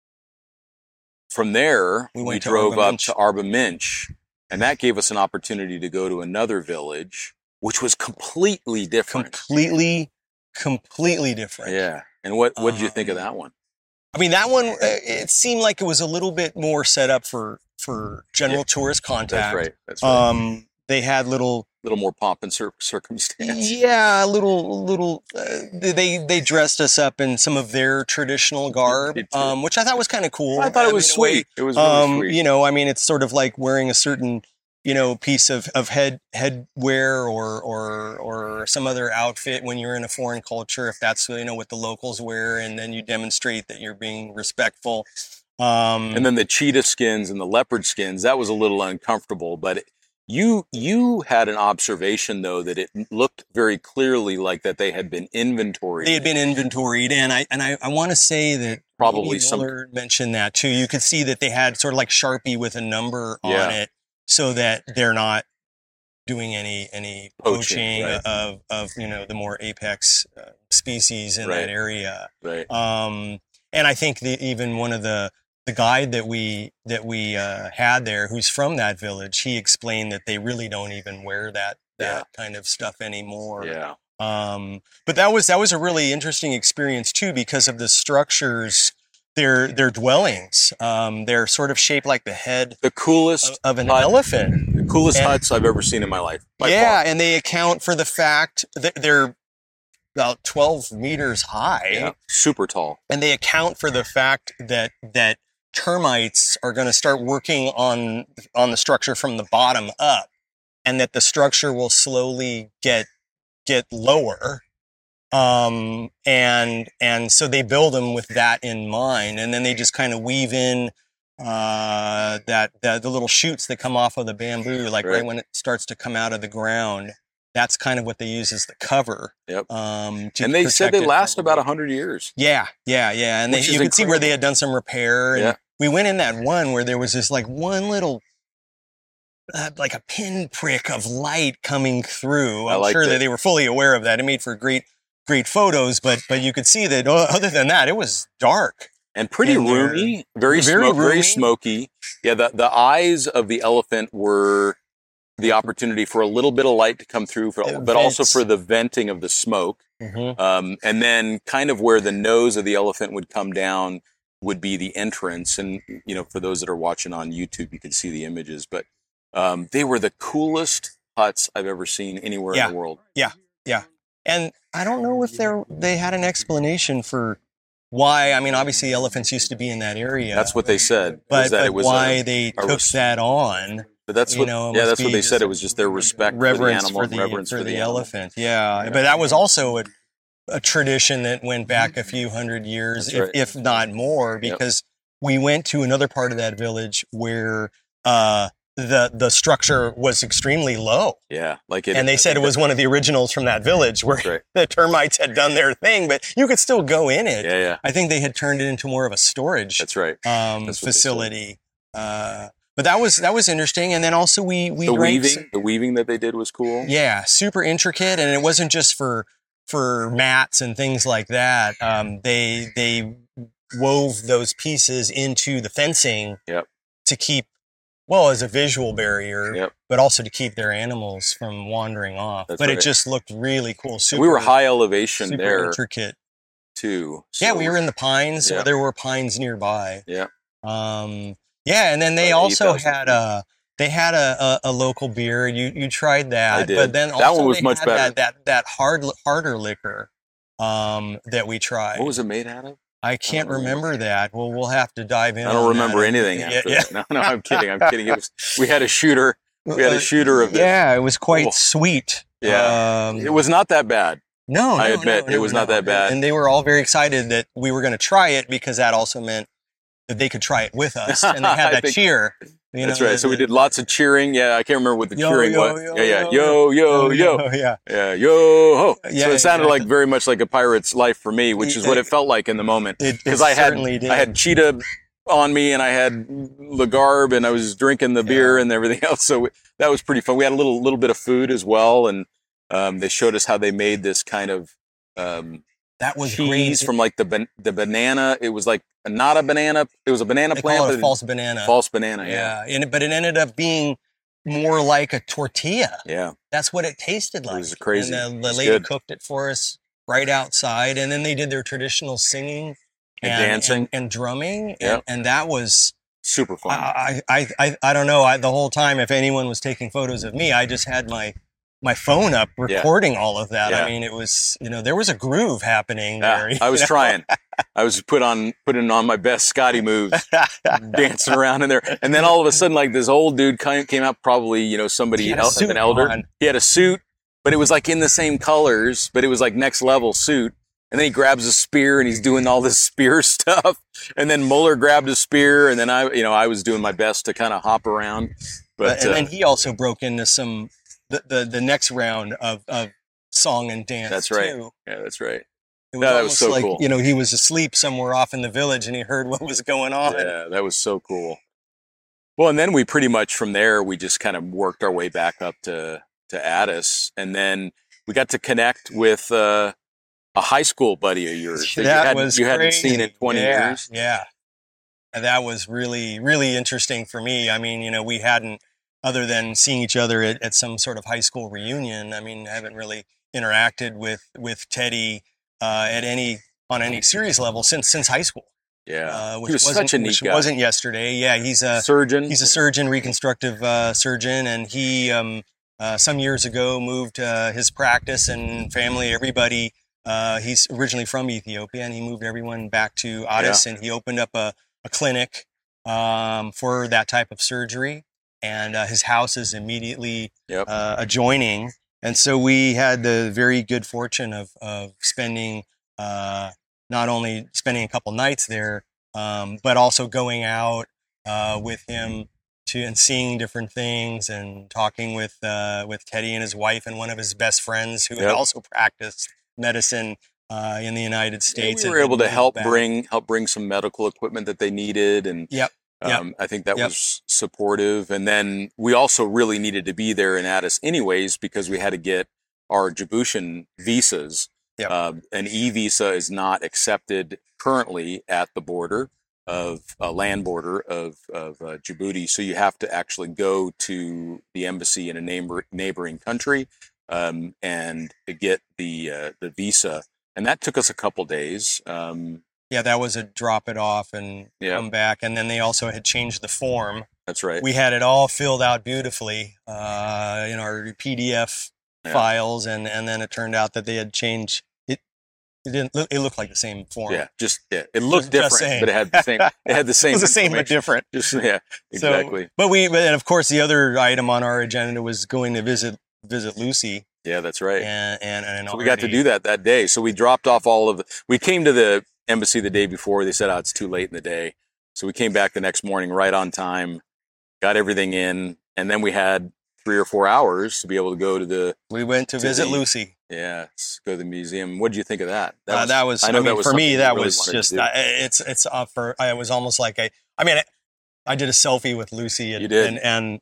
From there, we drove up to Arba Minch, and that gave us an opportunity to go to another village, which was completely different.
Completely different.
Yeah. And what did you think of that one?
I mean, that one, it seemed like it was a little bit more set up for general tourist contact.
That's right.
They had little
more pomp and circumstance.
Yeah, little. They dressed us up in some of their traditional garb, which I thought was kind of cool.
I thought it was sweet. It was really sweet.
I mean, it's sort of like wearing a certain piece of headwear or some other outfit when you're in a foreign culture, if that's what the locals wear, and then you demonstrate that you're being respectful.
And then the cheetah skins and the leopard skins, that was a little uncomfortable, but. You had an observation, though, that it looked very clearly like that they had been inventoried.
They had been inventoried, and I want to say that
probably
Mueller mentioned that too. You could see that they had sort of like Sharpie with a number on it, so that they're not doing any poaching of the more apex species in that area.
Right.
And I think even one of the the guide that we had there, who's from that village, he explained that they really don't even wear that kind of stuff anymore.
Yeah.
But that was a really interesting experience too, because of the structures, their dwellings. They're sort of shaped like the head,
the coolest
of an elephant.
The coolest huts I've ever seen in my life. By far.
And they account for the fact that they're about 12 meters high.
Yeah, super tall.
And they account for the fact that termites are going to start working on the structure from the bottom up, and that the structure will slowly get lower. And so they build them with that in mind, and then they just kind of weave in the little shoots that come off of the bamboo, like right when it starts to come out of the ground. That's kind of what they use as the cover.
Yep. And they said they last about 100 years.
Yeah. And you could see where they had done some repair. And we went in that one where there was this like one little, like a pinprick of light coming through. I'm sure that they were fully aware of that. It made for great photos, but you could see that other than that, it was dark.
And pretty roomy, very smoky. Yeah, the eyes of the elephant were the opportunity for a little bit of light to come through, but also for the venting of the smoke. Mm-hmm. And then kind of where the nose of the elephant would come down would be the entrance. And, for those that are watching on YouTube, you can see the images. But they were the coolest huts I've ever seen anywhere in the world.
Yeah. And I don't know if they had an explanation for why. I mean, obviously elephants used to be in that area.
That's what they said.
But why they took that on.
But that's what, that's what they said. It was just their respect for the animal, reverence for the
elephant. Yeah, but that was also a tradition that went back a few hundred years, if not more, because we went to another part of that village where the structure was extremely low.
Yeah,
and they said it was one of the originals from that village where the termites had done their thing, but you could still go in it.
Yeah.
I think they had turned it into more of a storage. Facility. But that was interesting, and then also we
the weaving that they did was cool.
Yeah, super intricate, and it wasn't just for mats and things like that. They wove those pieces into the fencing to keep, as a visual barrier, but also to keep their animals from wandering off. It just looked really cool.
We were high elevation
super
there,
intricate
too.
So we were in the pines. So there were pines nearby.
Yeah.
And then they also had a local beer. You tried that.
I did.
But then also
that one was much better.
That harder liquor that we tried.
What was it made out of?
I can't remember that. Well, we'll have to dive in.
I don't remember anything after that. No, I'm kidding. We had a shooter. We had a shooter of this.
Yeah, it was quite sweet.
Yeah. It was not that bad.
I
admit it was not that bad.
And they were all very excited that we were going to try it, because that also meant that they could try it with us, and they had that cheer.
That's right. So we did lots of cheering. Yeah, I can't remember what the cheering was.
Yo,
yo. Yeah, yo ho. So it sounded like very much like a pirate's life for me, which is what it felt like in the moment. Because I had Cheetah on me, and I had Lagarbe, and I was drinking the beer and everything else. So that was pretty fun. We had a little bit of food as well, and they showed us how they made this kind of
that was
cheese
great.
From like the banana. It was like not a banana. It was a banana plant.
Call it a false banana.
False banana. Yeah.
But it ended up being more like a tortilla.
Yeah.
That's what it tasted like.
It was crazy.
And the lady cooked it for us right outside, and then they did their traditional singing
and dancing
and drumming, and that was
super fun.
I don't know. The whole time, if anyone was taking photos of me, I just had my phone up recording all of that. I mean, it was, there was a groove happening there.
I was trying. I was putting on my best Scotty moves, dancing around in there. And then all of a sudden, like this old dude came out, probably, somebody else, an elder. He had a suit, but it was like in the same colors, but it was like next level suit. And then he grabs a spear and he's doing all this spear stuff. And then Mueller grabbed a spear, and then I was doing my best to kind of hop around. But
and then he also broke into some the next round of song and dance.
That's right.
Too.
Yeah, that's right.
It was
that was so
like,
cool.
He was asleep somewhere off in the village and he heard what was going on.
Yeah, that was so cool. Well, and then we pretty much from there, we just kind of worked our way back up to Addis. And then we got to connect with a high school buddy of yours
that
you hadn't seen in 20 years.
Yeah. that was really, really interesting for me. I mean, we hadn't, other than seeing each other at some sort of high school reunion, I mean, I haven't really interacted with Teddy on any serious level since high school.
Yeah,
Which
he was such a neat guy.
Wasn't yesterday. Yeah, he's a
surgeon.
He's a surgeon, reconstructive surgeon, and he some years ago moved his practice and family, everybody. He's originally from Ethiopia, and he moved everyone back to Addis, and he opened up a clinic for that type of surgery. And his house is immediately adjoining. And so we had the very good fortune of spending, not only spending a couple nights there, but also going out with him and seeing different things and talking with Teddy and his wife and one of his best friends who had also practiced medicine in the United States.
We were able to help bring some medical equipment that they needed, and I think that was supportive. And then we also really needed to be there in Addis anyways, because we had to get our Djiboutian visas. An e-visa is not accepted currently at the border of land border of Djibouti. So you have to actually go to the embassy in a neighboring country and get the visa. And that took us a couple days.
That was a drop it off and come back. And then they also had changed the form.
That's right.
We had it all filled out beautifully in our PDF files. And then it turned out that they had changed it. It looked like the same form.
It looked different, but it had the same. It had the same.
It was the same but different.
Exactly.
So, and of course, the other item on our agenda was going to visit Lucy.
Yeah, that's right.
And
so we got to do that day. So we dropped off we came to the embassy the day before. They said, it's too late in the day. So we came back the next morning right on time, got everything in, and then we had 3 or 4 hours to be able to go to
we went to visit Lucy.
Yeah, go to the museum. What did you think of that?
For me, that was just, I was almost like I did a selfie with Lucy.
You did.
And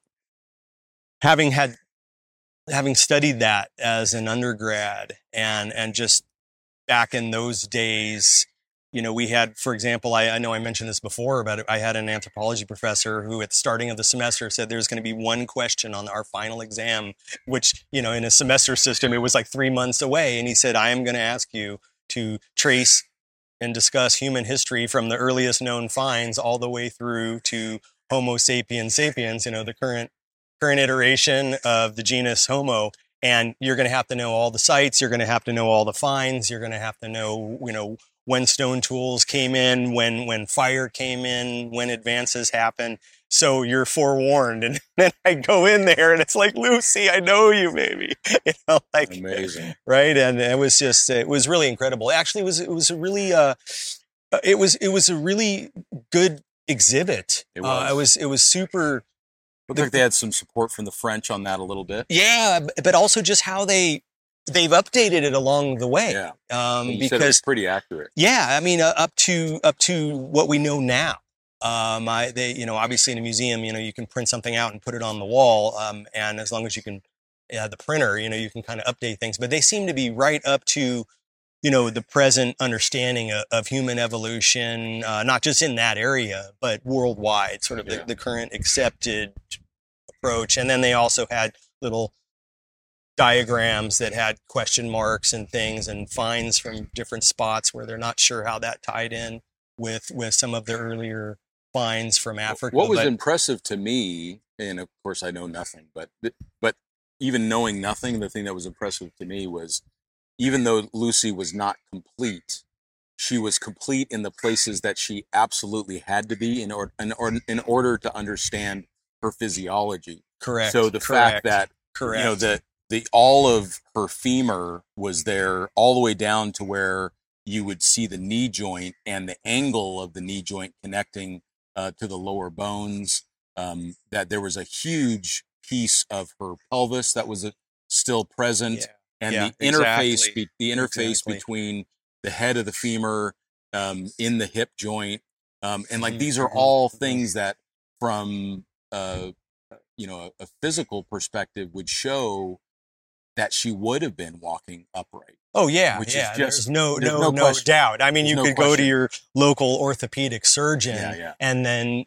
having studied that as an undergrad and just back in those days, we had, for example, I know I mentioned this before, but I had an anthropology professor who at the starting of the semester said there's going to be one question on our final exam, which, in a semester system, it was like 3 months away. And he said, I am going to ask you to trace and discuss human history from the earliest known finds all the way through to Homo sapiens sapiens, the current iteration of the genus Homo. And you're going to have to know all the sites. You're going to have to know all the finds. You're going to have to know, when stone tools came in, when fire came in, when advances happened. So you're forewarned. And then I go in there and it's like, Lucy, I know you, baby.
Amazing.
Right. And it was really incredible. Actually, it was a really good exhibit.
It was.
It was super.
Looked like they had some support from the French on that a little bit.
Yeah, but also just how they've updated it along the way.
Yeah,
because
said it was pretty accurate.
Yeah, I mean, up to what we know now. Obviously in a museum, you can print something out and put it on the wall, and as long as you can, the printer, you can kind of update things. But they seem to be right up to, the present understanding of human evolution, not just in that area, but worldwide, sort of the current accepted approach. And then they also had little diagrams that had question marks and things and finds from different spots where they're not sure how that tied in with some of the earlier finds from Africa.
What was impressive to me, and of course I know nothing, but even knowing nothing, the thing that was impressive to me was, even though Lucy was not complete, she was complete in the places that she absolutely had to be in order to understand her physiology.
Correct.
So the fact that the all of her femur was there all the way down to where you would see the knee joint and the angle of the knee joint connecting to the lower bones. That there was a huge piece of her pelvis that was still present.
Yeah.
And the interface between the head of the femur in the hip joint, and these are all things that, from a physical perspective, would show that she would have been walking upright.
Oh yeah,
Which is
yeah.
just-
There's no
question.
doubt. I mean,
There's
you
no
could go to
question.
your local orthopedic surgeon, and then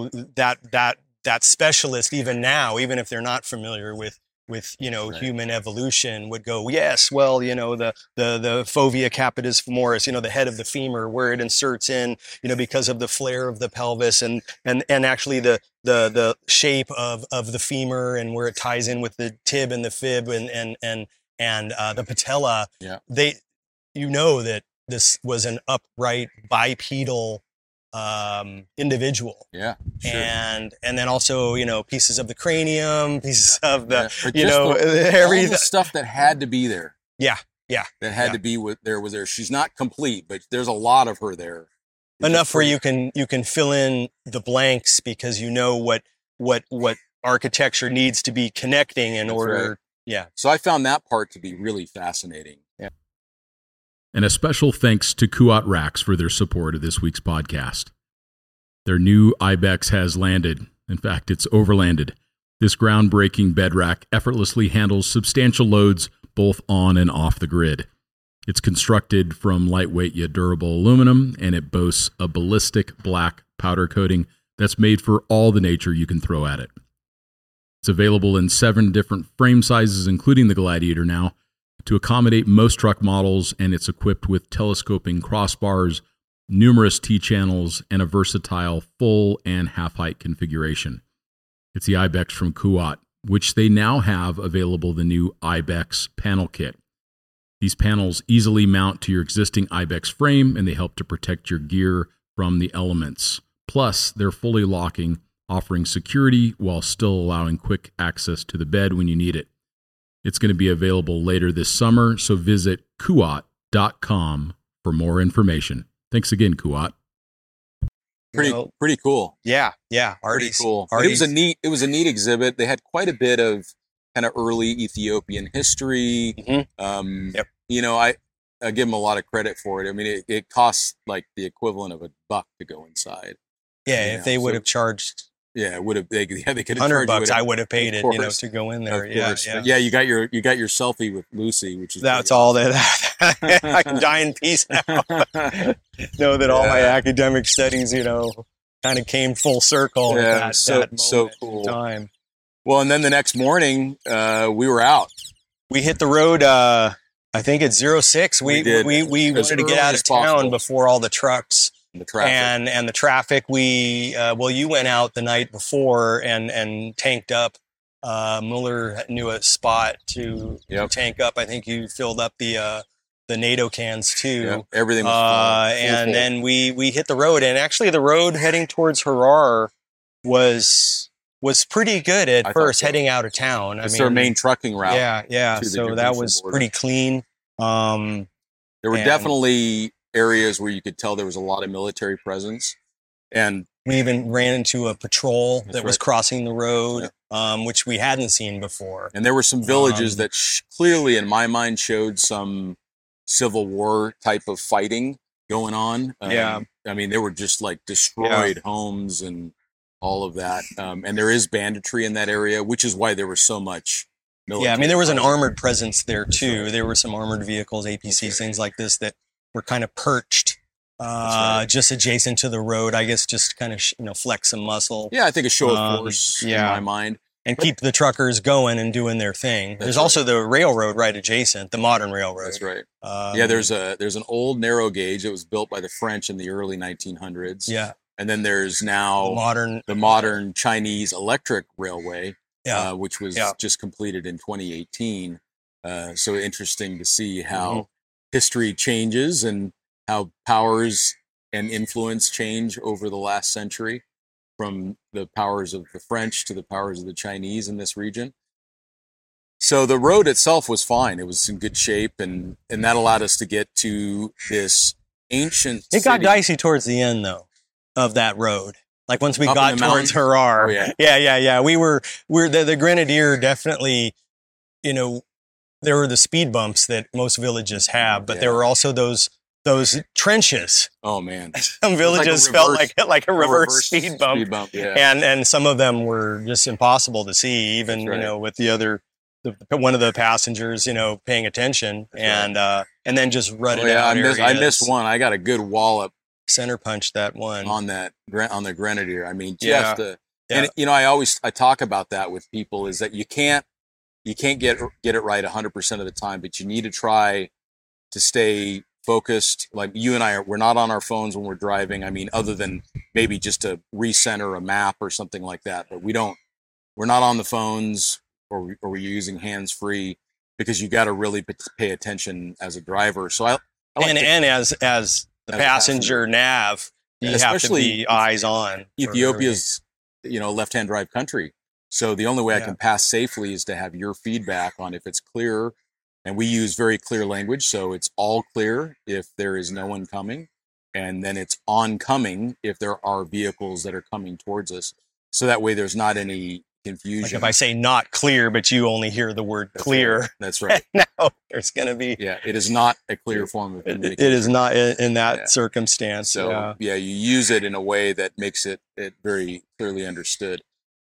that specialist, even now, even if they're not familiar with
Right.
human evolution, would go, yes, well, the fovea capitis femoris, the head of the femur, where it inserts in, because of the flare of the pelvis and actually the shape of the femur and where it ties in with the tib and the fib and the patella.
Yeah.
That this was an upright bipedal individual.
Yeah. Sure.
And then also, pieces of the cranium, pieces of the,
But
all
the stuff that had to be there.
Yeah.
That had to be was there. She's not complete, but there's a lot of her there.
Enough where you can fill in the blanks because what architecture needs to be connecting in order.
Right.
Yeah.
So I found that part to be really fascinating.
Yeah.
And a special thanks to Kuat Racks for their support of this week's podcast. Their new Ibex has landed. In fact, it's overlanded. This groundbreaking bed rack effortlessly handles substantial loads both on and off the grid. It's constructed from lightweight yet durable aluminum, and it boasts a ballistic black powder coating that's made for all the nature you can throw at it. It's available in 7 different frame sizes, including the Gladiator now, to accommodate most truck models, and it's equipped with telescoping crossbars, numerous T-channels, and a versatile full and half-height configuration. It's the Ibex from Kuat, which they now have available the new Ibex panel kit. These panels easily mount to your existing Ibex frame, and they help to protect your gear from the elements. Plus, they're fully locking, offering security while still allowing quick access to the bed when you need it. It's going to be available later this summer, so visit kuat.com for more information. Thanks again, Kuat.
Pretty cool.
Yeah.
Pretty cool. It was a neat exhibit. They had quite a bit of kind of early Ethiopian history.
Mm-hmm. Yep.
I give them a lot of credit for it. I mean, it costs like the equivalent of $1 to go inside.
Yeah, if they would have charged.
Yeah, it would have. They could have
$100. I would have paid it, to go in there.
Of course. Yeah. You got your selfie with Lucy, which is
that's all that. I can die in peace now. Know that all my academic studies, kind of came full circle.
Yeah,
at that
so cool.
Time.
Well, and then the next morning, we were out.
We hit the road. I think at 06. We wanted to get out of town before all the trucks.
The traffic.
And the traffic. You went out the night before and tanked up. Mueller knew a spot to tank up. I think you filled up the NATO cans too.
Yep. Everything was full.
Then we hit the road, and actually the road heading towards Harar was pretty good at first, heading out of town.
It's their main trucking route.
Yeah. So that was pretty clean.
There were definitely areas where you could tell there was a lot of military presence, and
we even ran into a patrol that was crossing the road, which we hadn't seen before.
And there were some villages that clearly, in my mind, showed some Civil War type of fighting going on. I mean, they were just like destroyed homes and all of that. And there is banditry in that area, which is why there was so much military.
Yeah, I mean, there was an armored presence there too. Right. There were some armored vehicles, APCs, things like this that were kind of perched just adjacent to the road. I guess just kind of flex some muscle.
Yeah, I think a show of force in my mind.
And keep the truckers going and doing their thing. There's also the railroad right adjacent, the modern railroad.
That's right. There's an old narrow gauge that was built by the French in the early 1900s.
Yeah.
And then there's now the modern Chinese electric railway, which was just completed in 2018. So interesting to see how history changes and how powers and influence change over the last century, from the powers of the French to the powers of the Chinese in this region. So the road itself was fine. It was in good shape, and that allowed us to get to this ancient city.
It got dicey towards the end, though, of that road. Like once we got towards Harar.
Oh,
yeah. We're the Grenadier definitely, there were the speed bumps that most villages have, but there were also those trenches.
Oh man,
some villages felt like a reverse speed bump.
Yeah.
And some of them were just impossible to see, even with the other one of the passengers, paying attention, and then just rutted out.
I missed one. I got a good wallop,
center punch that one
on the Grenadier. I mean,
Yeah.
and I talk about that with people, is that you can't get it right 100% of the time, but you need to try to stay focused. Like you and we're not on our phones when we're driving. I mean, other than maybe just to recenter a map or something like that, but we're not on the phones, or we're using hands free, because you got to really pay attention as a driver. So as the
passenger nav, you have to be eyes on.
Ethiopia's, left-hand drive country. So the only way I can pass safely is to have your feedback on if it's clear. And we use very clear language. So it's all clear if there is no one coming. And then it's oncoming if there are vehicles that are coming towards us. So that way there's not any confusion.
Like if I say not clear, but you only hear the word clear.
Right. That's right.
Now there's going to be.
Yeah, it is not a clear form of communication.
It is not in that circumstance.
So you use it in a way that makes it very clearly understood.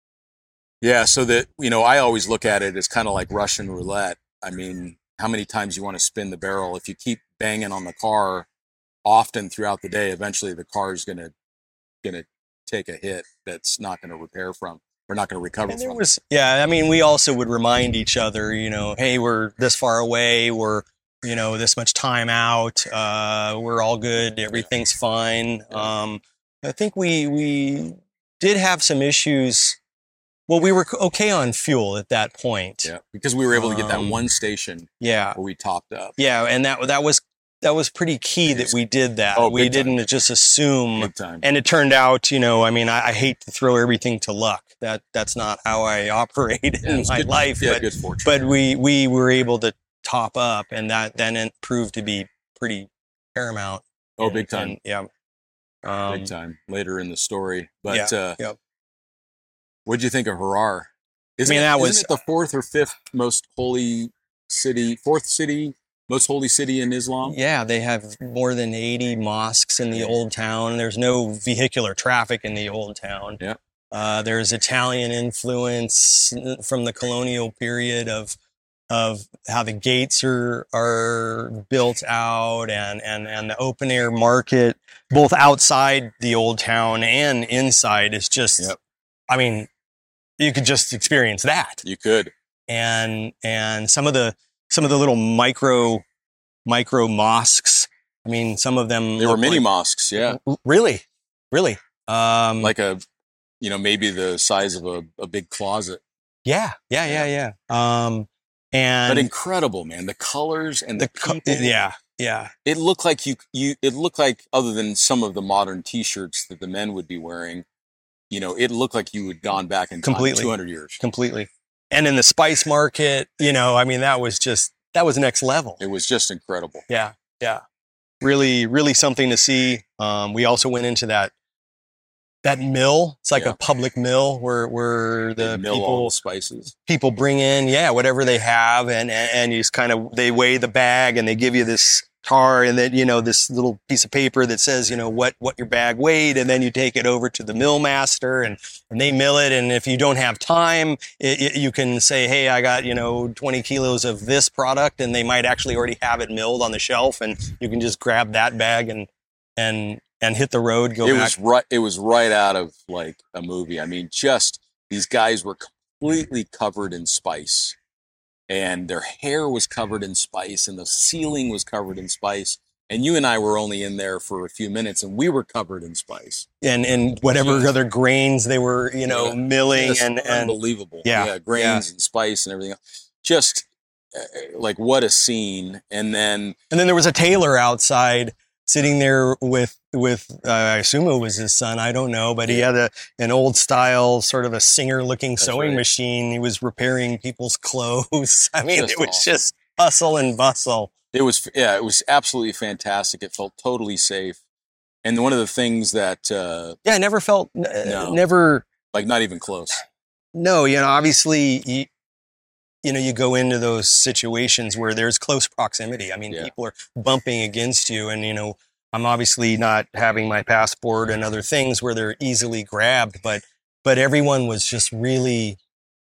Yeah, so that, I always look at it as kind of like Russian roulette. I mean, how many times you want to spin the barrel? If you keep banging on the car often throughout the day, eventually the car is going to take a hit that's not going to repair from. We're not going to recover from.
We also would remind each other, hey, we're this far away. We're, this much time out. We're all good. Everything's fine.
Yeah.
I think we did have some issues. Well, we were okay on fuel at that point.
Yeah, because we were able to get that one station.
Yeah,
where we topped up.
Yeah, and that was pretty key that we did that. We didn't just assume.
Big time.
And it turned out, I hate to throw everything to luck. That's not how I operate in my life.
Yeah, good fortune.
But we were able to top up, and that then it proved to be pretty paramount.
Oh, big time.
Yeah.
Big time. Later in the story. But
yeah.
What'd you think of Harar? Isn't it the fourth or fifth most holy city in Islam?
Yeah, they have more than 80 mosques in the old town. There's no vehicular traffic in the old town.
Yeah.
There's Italian influence from the colonial period of how the gates are built out, and the open air market, both outside the old town and inside, is just. Yep. I mean, you could just experience that.
You could.
And some of the little micro mosques. I mean, some of them.
They were mini mosques. Yeah.
Really.
Like maybe the size of a big closet.
Yeah. But
incredible, man. The colors and the people.
Yeah.
It looked like it looked like, other than some of the modern T-shirts that the men would be wearing, it looked like you had gone back in time 200 years.
Completely. And in the spice market, that was next level.
It was just incredible.
Yeah. Really, really something to see. We also went into that mill. It's like a public mill where the
all the spices.
People bring in, whatever they have, and you just they weigh the bag, and they give you this tar, and then this little piece of paper that says what your bag weighed, and then you take it over to the mill master, and they mill it. And if you don't have time, you can say, hey, I got 20 kilos of this product, and they might actually already have it milled on the shelf, and you can just grab that bag and hit the road.
It was right out of like a movie. I mean, just these guys were completely covered in spice. And their hair was covered in spice, and the ceiling was covered in spice. And you and I were only in there for a few minutes, and we were covered in spice.
And whatever other grains they were, milling, and
unbelievable.
Yeah,
grains and spice and everything else. Just like, what a scene. And then
there was a tailor outside sitting there with I assume it was his son, I don't know, but he had an old style, sort of a Singer-looking sewing machine. He was repairing people's clothes. I mean, it was just hustle and bustle.
It was absolutely fantastic. It felt totally safe. And one of the things that
I never felt never,
like, not even close.
No, obviously you go into those situations where there's close proximity. I mean, people are bumping against you, and, I'm obviously not having my passport and other things where they're easily grabbed, but everyone was just really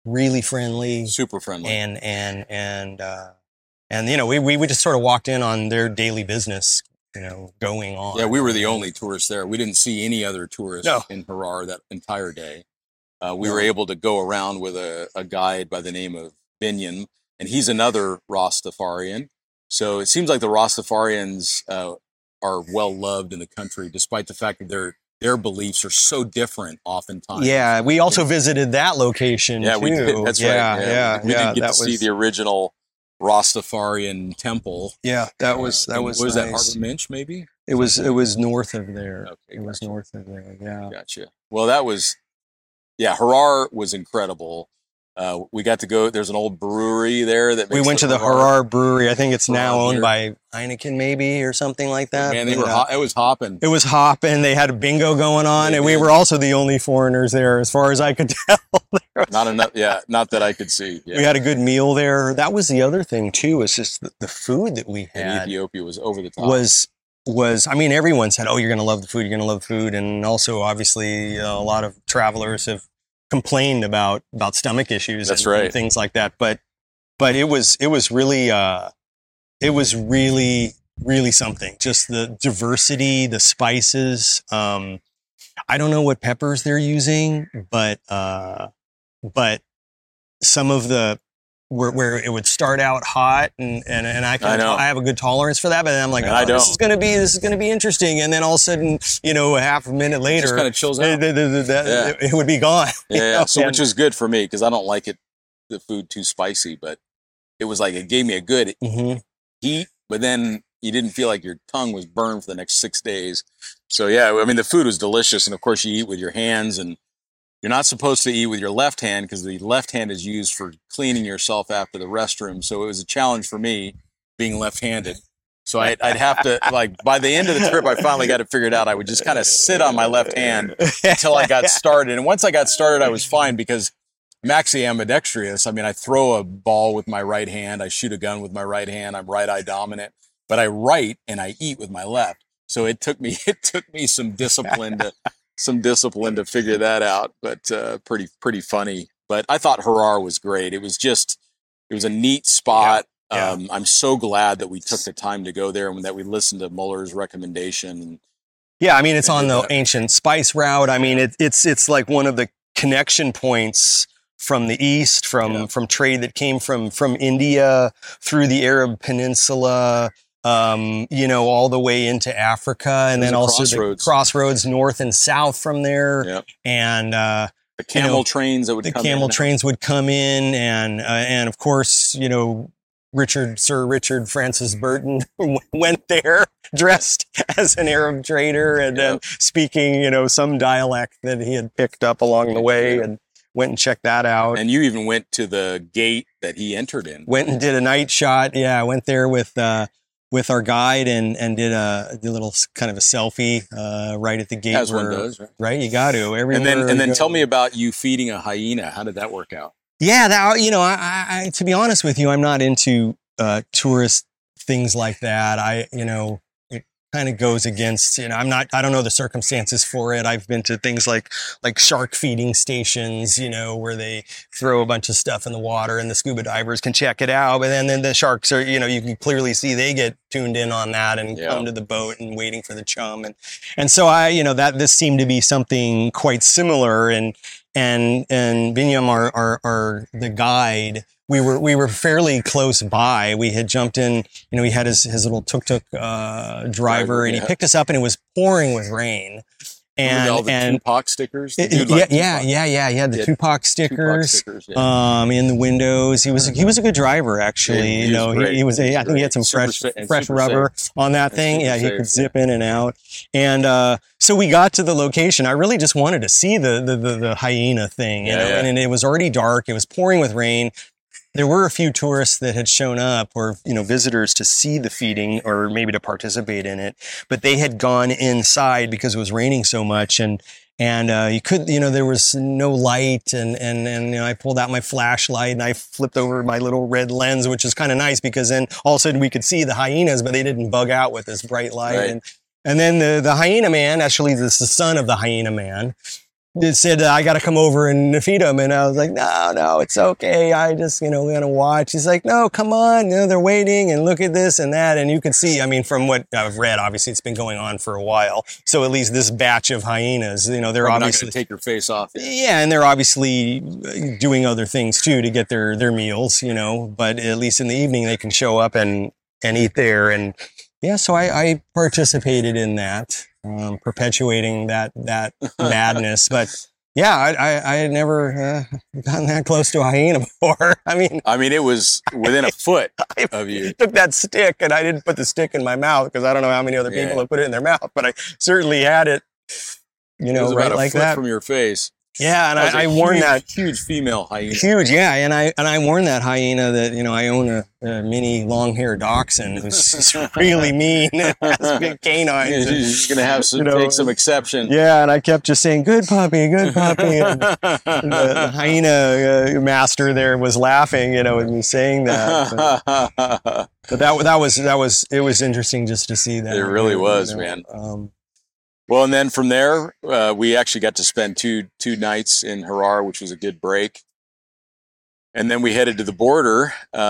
really friendly,
Super friendly.
and you know, we just sort of walked in on their daily business, you know, going on.
Yeah, we were the only tourists there. We didn't see any other tourists
No.
in Harar that entire day. We were able to go around with a guide by the name of Binyan, and he's another Rastafarian. So it seems like the Rastafarians are well loved in the country, despite the fact that their beliefs are so different oftentimes.
Yeah, we also visited that location.
Yeah,
too.
we did. That's right.
Yeah,
We didn't get
that
to see the original Rastafarian temple.
Yeah, that was
was
nice.
that Harbor Minch, maybe?
It was north of there.
Okay,
It was
gotcha.
north of there. Yeah.
Gotcha. Well, Harar was incredible. We got to go. There's an old brewery there that
We
makes
went to the Harar Brewery. I think it's now
Harar
owned
beer.
by Heineken, maybe, or something like that.
Man, they
But,
were it was hopping.
It was hopping. They had a bingo going on,
They
and we
did.
were also the only foreigners there, as far as I could tell.
Not enough. Yeah, not that I could see. Yeah.
We had a good meal there. That was the other thing too. Is just the food that we
And
had
Ethiopia was over the top.
was. I mean, everyone said, "Oh, you're going to love the food. You're going to love the food," and also, obviously, a lot of travelers have complained about stomach issues.
That's
and
right.
things like that. But it was really something. Just the diversity, the spices. I don't know what peppers they're using, but some of the where it would start out hot and I
know.
I have a good tolerance for that, but then I'm like,
And I
oh, this
don't.
is gonna be interesting, and then all of a sudden, you know, a half a minute
It
later,
just kind of chills out.
it would be gone.
Yeah. So
And-
which is good for me because I don't like the food too spicy, but it was like it gave me a good
Mhm.
heat, but then you didn't feel like your tongue was burned for the next 6 days. So yeah, I mean the food was delicious, and of course you eat with your hands, and you're not supposed to eat with your left hand because the left hand is used for cleaning yourself after the restroom. So it was a challenge for me being left-handed. So I'd have to, like, by the end of the trip, I finally got it figured out. I would just kind of sit on my left hand until I got started. And once I got started, I was fine because I'm actually ambidextrous. I mean, I throw a ball with my right hand. I shoot a gun with my right hand. I'm right eye dominant, but I write and I eat with my left. So it took me some discipline to figure that out, but pretty funny. But I thought Harar was great. It was a neat spot.
Yeah.
I'm so glad that we took the time to go there and that we listened to Muller's recommendation.
Yeah, I mean, it's on the
that.
ancient spice route. I mean, it's like one of the connection points from the east, from trade that came from India through the Arab Peninsula, you know, all the way into Africa, and
There's
then
a
also
crossroads.
the crossroads north and south from there.
Yep.
And
The camel
know,
trains that would
the
come
camel
in.
trains would come in, and of course, you know, Sir Richard Francis Burton went there dressed as an Arab trader and then speaking, you know, some dialect that he had picked up along the way, and went and checked that out.
And you even went to the gate that he entered in.
Went and did a night shot. Yeah, I went there with our guide and did a little kind of a selfie right at the gate.
As one does, right?
Right, you got to.
And then tell me about you feeding a hyena. How did that work out?
Yeah, that, you know, I to be honest with you, I'm not into tourist things like that. You know, it kind of goes against, you know, I don't know the circumstances for it. I've been to things like shark feeding stations, you know, where they throw a bunch of stuff in the water and the scuba divers can check it out. But then the sharks are, you know, you can clearly see they get tuned in on that and come to the boat and waiting for the chum. And so you know, this seemed to be something quite similar. And Binyam, our the guide, we were fairly close by. We had jumped in, you know, he had his little tuk-tuk driver, and he picked us up, and it was pouring with rain.
And all the Tupac stickers.
Yeah. He had the Tupac stickers, in the windows. He was a good driver, actually.
Yeah,
you know, he was. I think he had some
Super
fresh rubber on that thing. Yeah, he could zip in and out. And so we got to the location. I really just wanted to see the hyena thing, you know. And it was already dark. It was pouring with rain. There were a few tourists that had shown up, or, you know, visitors to see the feeding or maybe to participate in it, but they had gone inside because it was raining so much, and you could, you know, there was no light, and you know, I pulled out my flashlight and I flipped over my little red lens, which is kind of nice because then all of a sudden we could see the hyenas, but they didn't bug out with this bright light.
Right.
And then the hyena man, actually this is the son of the hyena man, said, I got to come over and feed them. And I was like, no, it's okay. I just, we're going to watch. He's like, no, come on. They're waiting and look at this and that. And you can see, I mean, from what I've read, obviously it's been going on for a while. So at least this batch of hyenas, they're
Probably
obviously
not gonna take your face off.
Yeah, and they're obviously doing other things too to get their meals, but at least in the evening they can show up and eat there. And yeah, so I participated in that, perpetuating that madness. But yeah, I had never gotten that close to a hyena before. I mean,
it was within a foot of you.
I took that stick, and I didn't put the stick in my mouth because I don't know how many other people have put it in their mouth, but I certainly had it,
it was
right
about
like
a foot
that
from your face.
Yeah, and I warned that
huge female hyena.
Huge, yeah, and I warned that hyena that I own a mini long-haired dachshund who's really mean, has big canines.
He's gonna have take some exception.
Yeah, and I kept just saying, "Good puppy, good puppy." And the hyena master there was laughing, with me saying that. But it was interesting just to see that.
It really was, man. Well, and then from there, we actually got to spend two nights in Harar, which was a good break. And then we headed to the border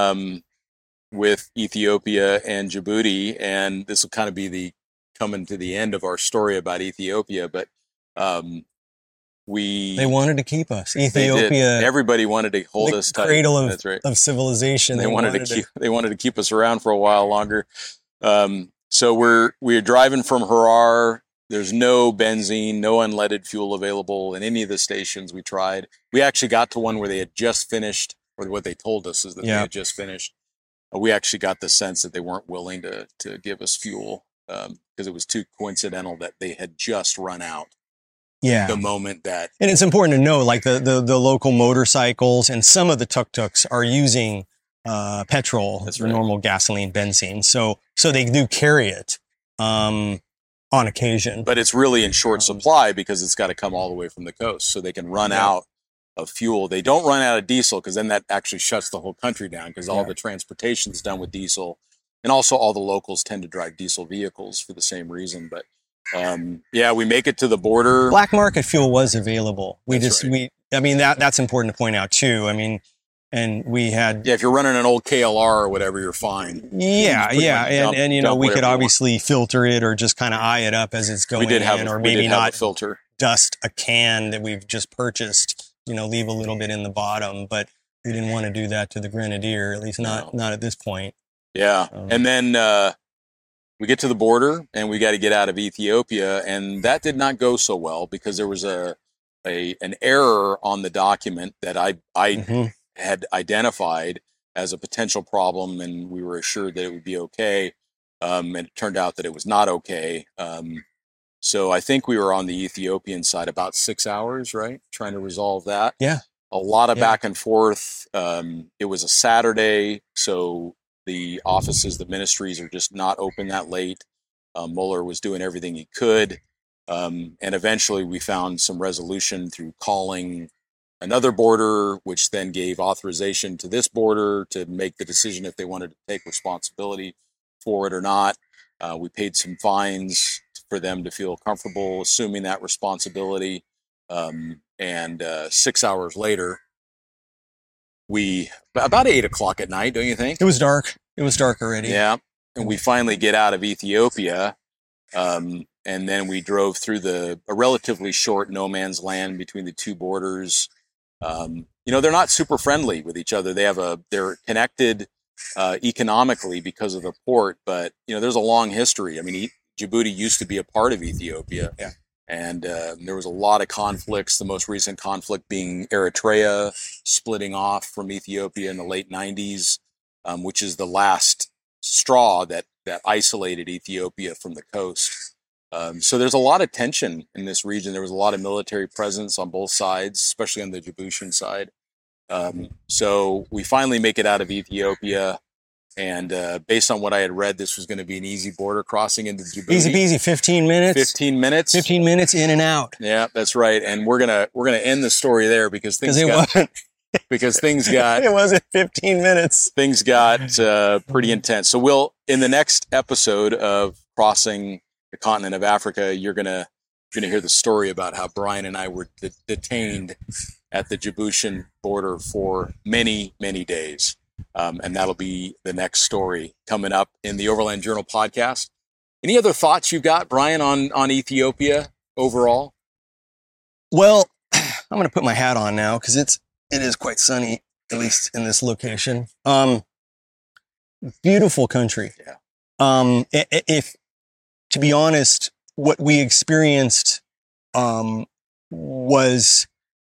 with Ethiopia and Djibouti, and this will kind of be coming to the end of our story about Ethiopia. But they
wanted to keep us. Ethiopia,
everybody wanted to hold us tight.
Cradle of,
That's right.
of civilization.
They wanted to keep us around for a while longer. So we're driving from Harar. There's no benzene, no unleaded fuel available in any of the stations we tried. We actually got to one where they had just finished, or what they told us is that they had just finished. We actually got the sense that they weren't willing to give us fuel because it was too coincidental that they had just run out.
Yeah.
The moment that...
And it's important to know, like the local motorcycles and some of the tuk-tuks are using petrol,
That's
the
right.
normal gasoline, benzene. So they do carry it. On occasion.
But it's really in short supply because it's got to come all the way from the coast. So they can run out of fuel. They don't run out of diesel because then that actually shuts the whole country down because all the transportation is done with diesel. And also all the locals tend to drive diesel vehicles for the same reason. But we make it to the border.
Black market fuel was available.
That's
That's important to point out too. I mean, and we had...
Yeah, if you're running an old KLR or whatever, you're fine.
Yeah. And we could obviously filter it or just kind of eye it up as it's going or maybe not
filter.
Dust a can that we've just purchased, leave a little bit in the bottom. But we didn't want to do that to the Grenadier, at least not at this point.
Yeah. And then we get to the border and we got to get out of Ethiopia. And that did not go so well because there was an error on the document that I had identified as a potential problem, and we were assured that it would be okay. And it turned out that it was not okay. So I think we were on the Ethiopian side about 6 hours, right? Trying to resolve that.
Yeah.
A lot of back and forth. It was a Saturday, so the offices, the ministries are just not open that late. Mueller was doing everything he could. And eventually we found some resolution through calling another border, which then gave authorization to this border to make the decision if they wanted to take responsibility for it or not. We paid some fines for them to feel comfortable assuming that responsibility. And 6 hours later, about 8 o'clock at night, don't you think?
It was dark. It was dark already.
Yeah. And we finally get out of Ethiopia. And then we drove through a relatively short no man's land between the two borders. They're not super friendly with each other. They're connected economically because of the port, but there's a long history. I mean, Djibouti used to be a part of Ethiopia, and there was a lot of conflicts. The most recent conflict being Eritrea splitting off from Ethiopia in the late 90s, which is the last straw that isolated Ethiopia from the coast. So there's a lot of tension in this region. There was a lot of military presence on both sides, especially on the Djiboutian side. So we finally make it out of Ethiopia. And based on what I had read, this was going to be an easy border crossing into Djibouti.
Easy peasy, 15 minutes.
15 minutes.
15 minutes in and out.
Yeah, that's right. And we're gonna end the story there because things got
it wasn't 15 minutes.
Things got pretty intense. So in the next episode of Crossing the Continent of Africa, you're gonna going to hear the story about how Brian and I were detained at the Djiboutian border for many, many days. And that'll be the next story coming up in the Overland Journal podcast. Any other thoughts you've got, Brian, on Ethiopia overall?
Well, I'm going to put my hat on now because it is quite sunny, at least in this location. Beautiful country.
Yeah.
If to be honest, what we experienced was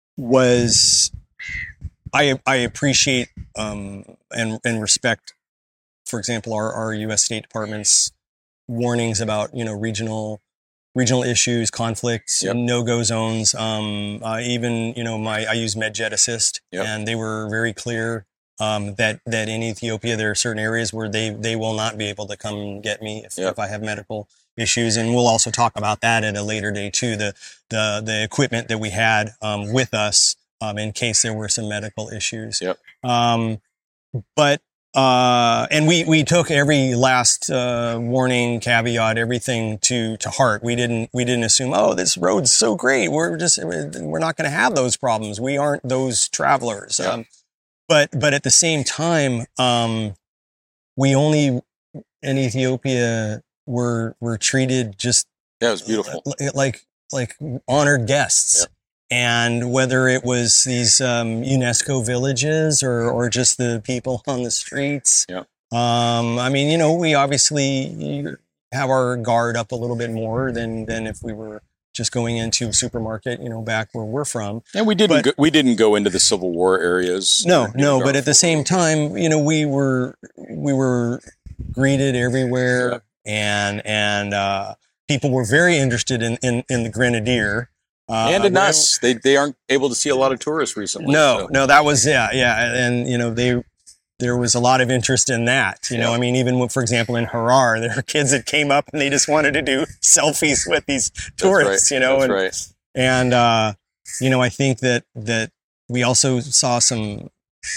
I appreciate and respect, for example, our U.S. State Department's warnings about regional issues, conflicts,
Yep.
no-go zones. Even I use MedJet Assist,
Yep.
and they were very clear that in Ethiopia there are certain areas where they will not be able to come get me if I have medical issues, and we'll also talk about that at a later date too. The equipment that we had with us in case there were some medical issues.
Yep.
But and we took every last warning, caveat, everything to heart. We didn't assume, oh, this road's so great, we're not going to have those problems. We aren't those travelers.
Yeah.
But at the same time, we only in Ethiopia were treated just
Yeah, it was beautiful.
like honored guests.
Yep.
And whether it was these UNESCO villages or just the people on the streets,
Yep.
we obviously have our guard up a little bit more than if we were just going into a supermarket, back where we're from.
And we didn't go into the Civil War areas.
No. But at the same time, we were greeted everywhere, and people were very interested in the Grenadier.
And in us, they aren't able to see a lot of tourists recently.
No, that was and there was a lot of interest in that. Even for example in Harar, there were kids that came up and they just wanted to do selfies with these tourists.
That's right.
And I think that we also saw some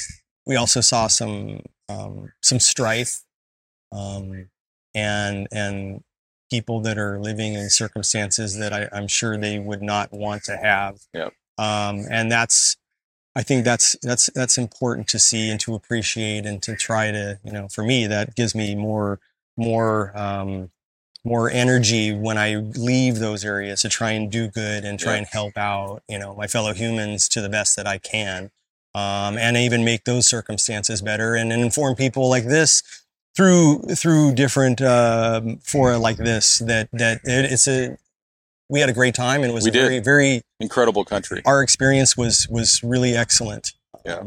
strife, and people that are living in circumstances that I'm sure they would not want to have.
Yep.
And I think that's important to see and to appreciate and to try to, for me, that gives me more energy when I leave those areas to try and do good and try and help out, my fellow humans to the best that I can. And even make those circumstances better and inform people like this through different fora like this we had a great time, and it was very, very
incredible country.
Our experience was really excellent.
Yeah.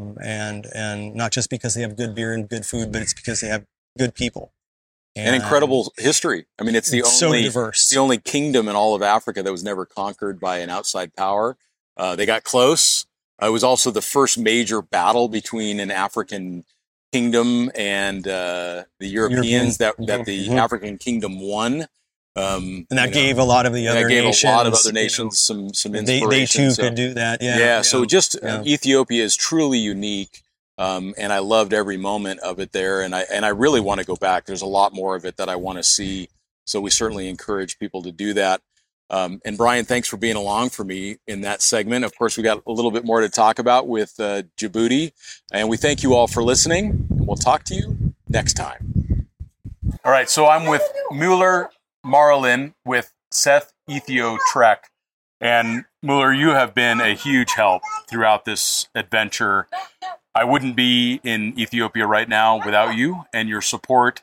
And not just because they have good beer and good food, but it's because they have good people.
And incredible history. I mean, it's
so diverse.
The only kingdom in all of Africa that was never conquered by an outside power. They got close. It was also the first major battle between an African kingdom and the Europeans that the African kingdom won. And
that gave a lot of the other nations.
That gave a lot of other nations some inspiration.
They too could do that. Yeah.
So Ethiopia is truly unique. And I loved every moment of it there. And I really want to go back. There's a lot more of it that I want to see. So we certainly encourage people to do that. And Brian, thanks for being along for me in that segment. Of course, we got a little bit more to talk about with Djibouti. And we thank you all for listening. And we'll talk to you next time. All right. So I'm with Mueller Marlin with Seth Ethio Trek. And Mueller, you have been a huge help throughout this adventure. I wouldn't be in Ethiopia right now without you and your support.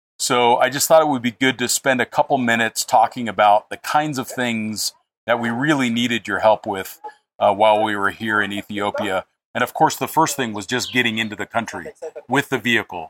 So I just thought it would be good to spend a couple minutes talking about the kinds of things that we really needed your help with while we were here in Ethiopia. And of course, the first thing was just getting into the country with the vehicle.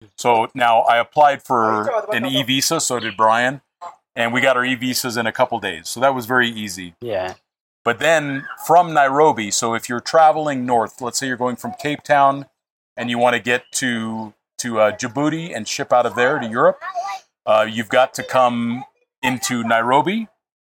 So now I applied for an e-visa, so did Brian. And we got our e-visas in a couple days. So that was very easy.
Yeah.
But then from Nairobi, so if you're traveling north, let's say you're going from Cape Town and you want to get to Djibouti and ship out of there to Europe, you've got to come into Nairobi.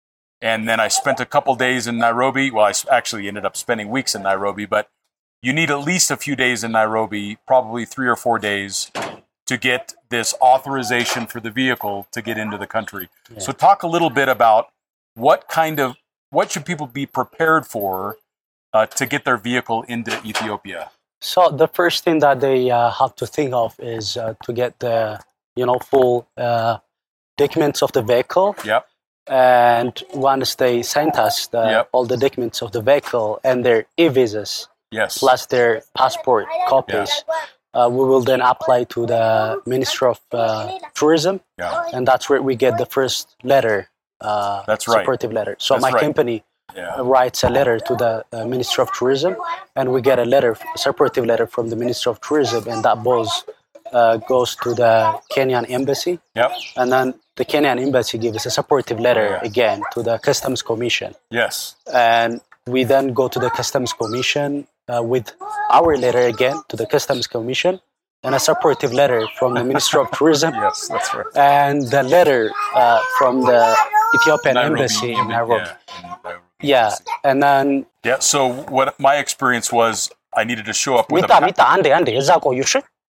And then I spent a couple days in Nairobi. Well, I actually ended up spending weeks in Nairobi, but you need at least a few days in Nairobi, probably 3 or 4 days, to get this authorization for the vehicle to get into the country. Yeah. So talk a little bit about
what should people be prepared for to get their vehicle into Ethiopia?
So the first thing that they have to think of is to get the full documents of the vehicle.
Yep.
And once they sent us all the documents of the vehicle and their e-visas,
yes,
plus their passport copies, we will then apply to the Ministry of Tourism, and that's where we get the first letter,
that's right,
supportive letter. So
that's
my
right.
company writes a letter to the Ministry of Tourism, and we get a supportive letter from the Ministry of Tourism, and that goes to the Kenyan embassy.
Yep.
And then the Kenyan embassy gives us a supportive letter again to the Customs Commission.
Yes.
And we then go to the Customs Commission with our letter again to the Customs Commission and a supportive letter from the Ministry of Tourism.
Yes, that's right.
And the letter from the Ethiopian embassy in Nairobi. Yeah, and then...
Yeah, so what my experience was, I needed to show up with
አንዴ እዛ ቆዩ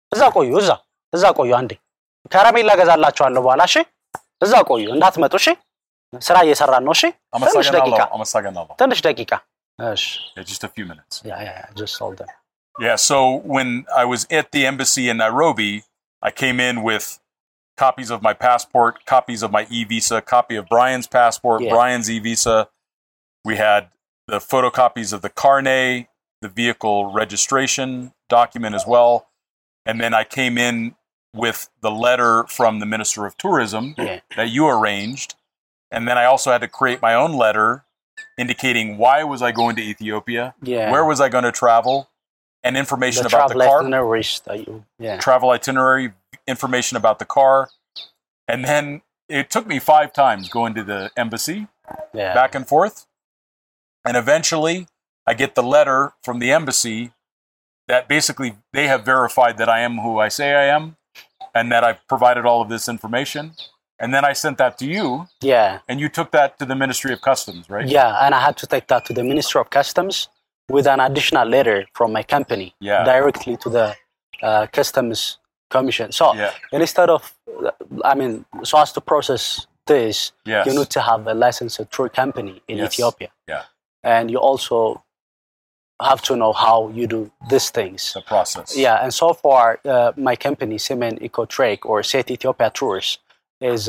እዛ ቆዩ አንዴ ከረሜላ ገዛላችኋለሁ በኋላ እሺ እዛ ቆዩ እንዳትመጡ እሺ ስራ እየሰራን ነው እሺ ትንሽ ደቂቃ እሺ
just a few minutes.
Yeah, just hold them.
Yeah, so when I was at the embassy in Nairobi, I came in with copies of my passport, copies of my e-visa, copy of Brian's passport, Brian's e-visa. We had the photocopies of the carnet, the vehicle registration document as well. And then I came in with the letter from the Minister of Tourism that you arranged. And then I also had to create my own letter indicating why was I going to Ethiopia, where was I going to travel, and information about the car. Travel itinerary, information about the car. And then it took me 5 times going to the embassy, back and forth. And eventually I get the letter from the embassy that basically they have verified that I am who I say I am and that I've provided all of this information. And then I sent that to you.
Yeah.
And you took that to the Ministry of Customs, right?
Yeah, and I had to take that to the Ministry of Customs with an additional letter from my company directly to the Customs Commission. So instead of, so as to process this, you need to have a licensed tour company in Ethiopia.
Yeah.
And you also have to know how you do these things.
The process.
Yeah, and so far, my company, Semen Ecotrek or Set Ethiopia Tours, is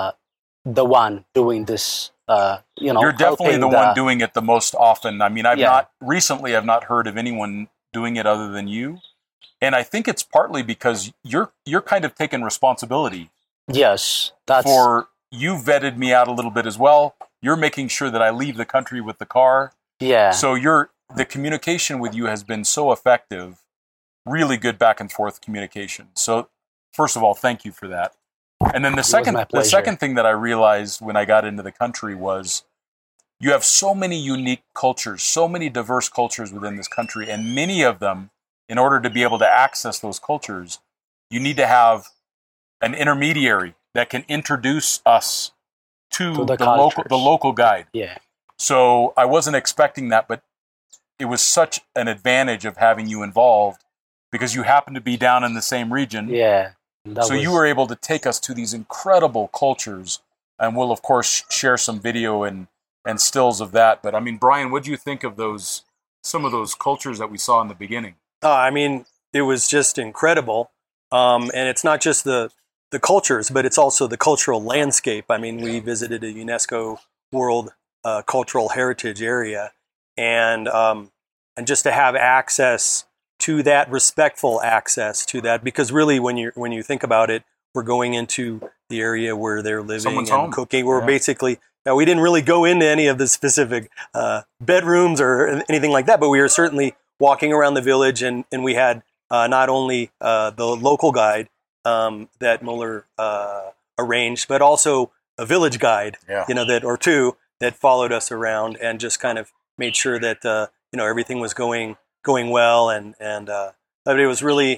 the one doing this.
You're definitely the one doing it the most often. I mean, I've not heard of anyone doing it other than you. And I think it's partly because you're kind of taking responsibility.
Yes,
for you vetted me out a little bit as well. You're making sure that I leave the country with the car.
Yeah.
So the communication with you has been so effective, really good back and forth communication. So first of all, thank you for that. And then the second thing that I realized when I got into the country was you have so many unique cultures, so many diverse cultures within this country, and many of them, in order to be able to access those cultures, you need to have an intermediary that can introduce us to the local guide.
Yeah.
So I wasn't expecting that, but it was such an advantage of having you involved because you happen to be down in the same region.
Yeah.
So you were able to take us to these incredible cultures, and we'll of course share some video and stills of that. But I mean, Brian, what do you think of some of those cultures that we saw in the beginning?
I mean, it was just incredible. And it's not just the cultures, but it's also the cultural landscape. I mean, we visited a UNESCO World Cultural Heritage area, and just to have access to that, respectful access to that, because really, when you think about it, we're going into the area where they're living and cooking. We're basically we didn't really go into any of the specific bedrooms or anything like that, but we were certainly walking around the village, and we had not only the local guide that Muller arranged, but also a village guide, or two that followed us around and just kind of made sure that everything was going well, and it was really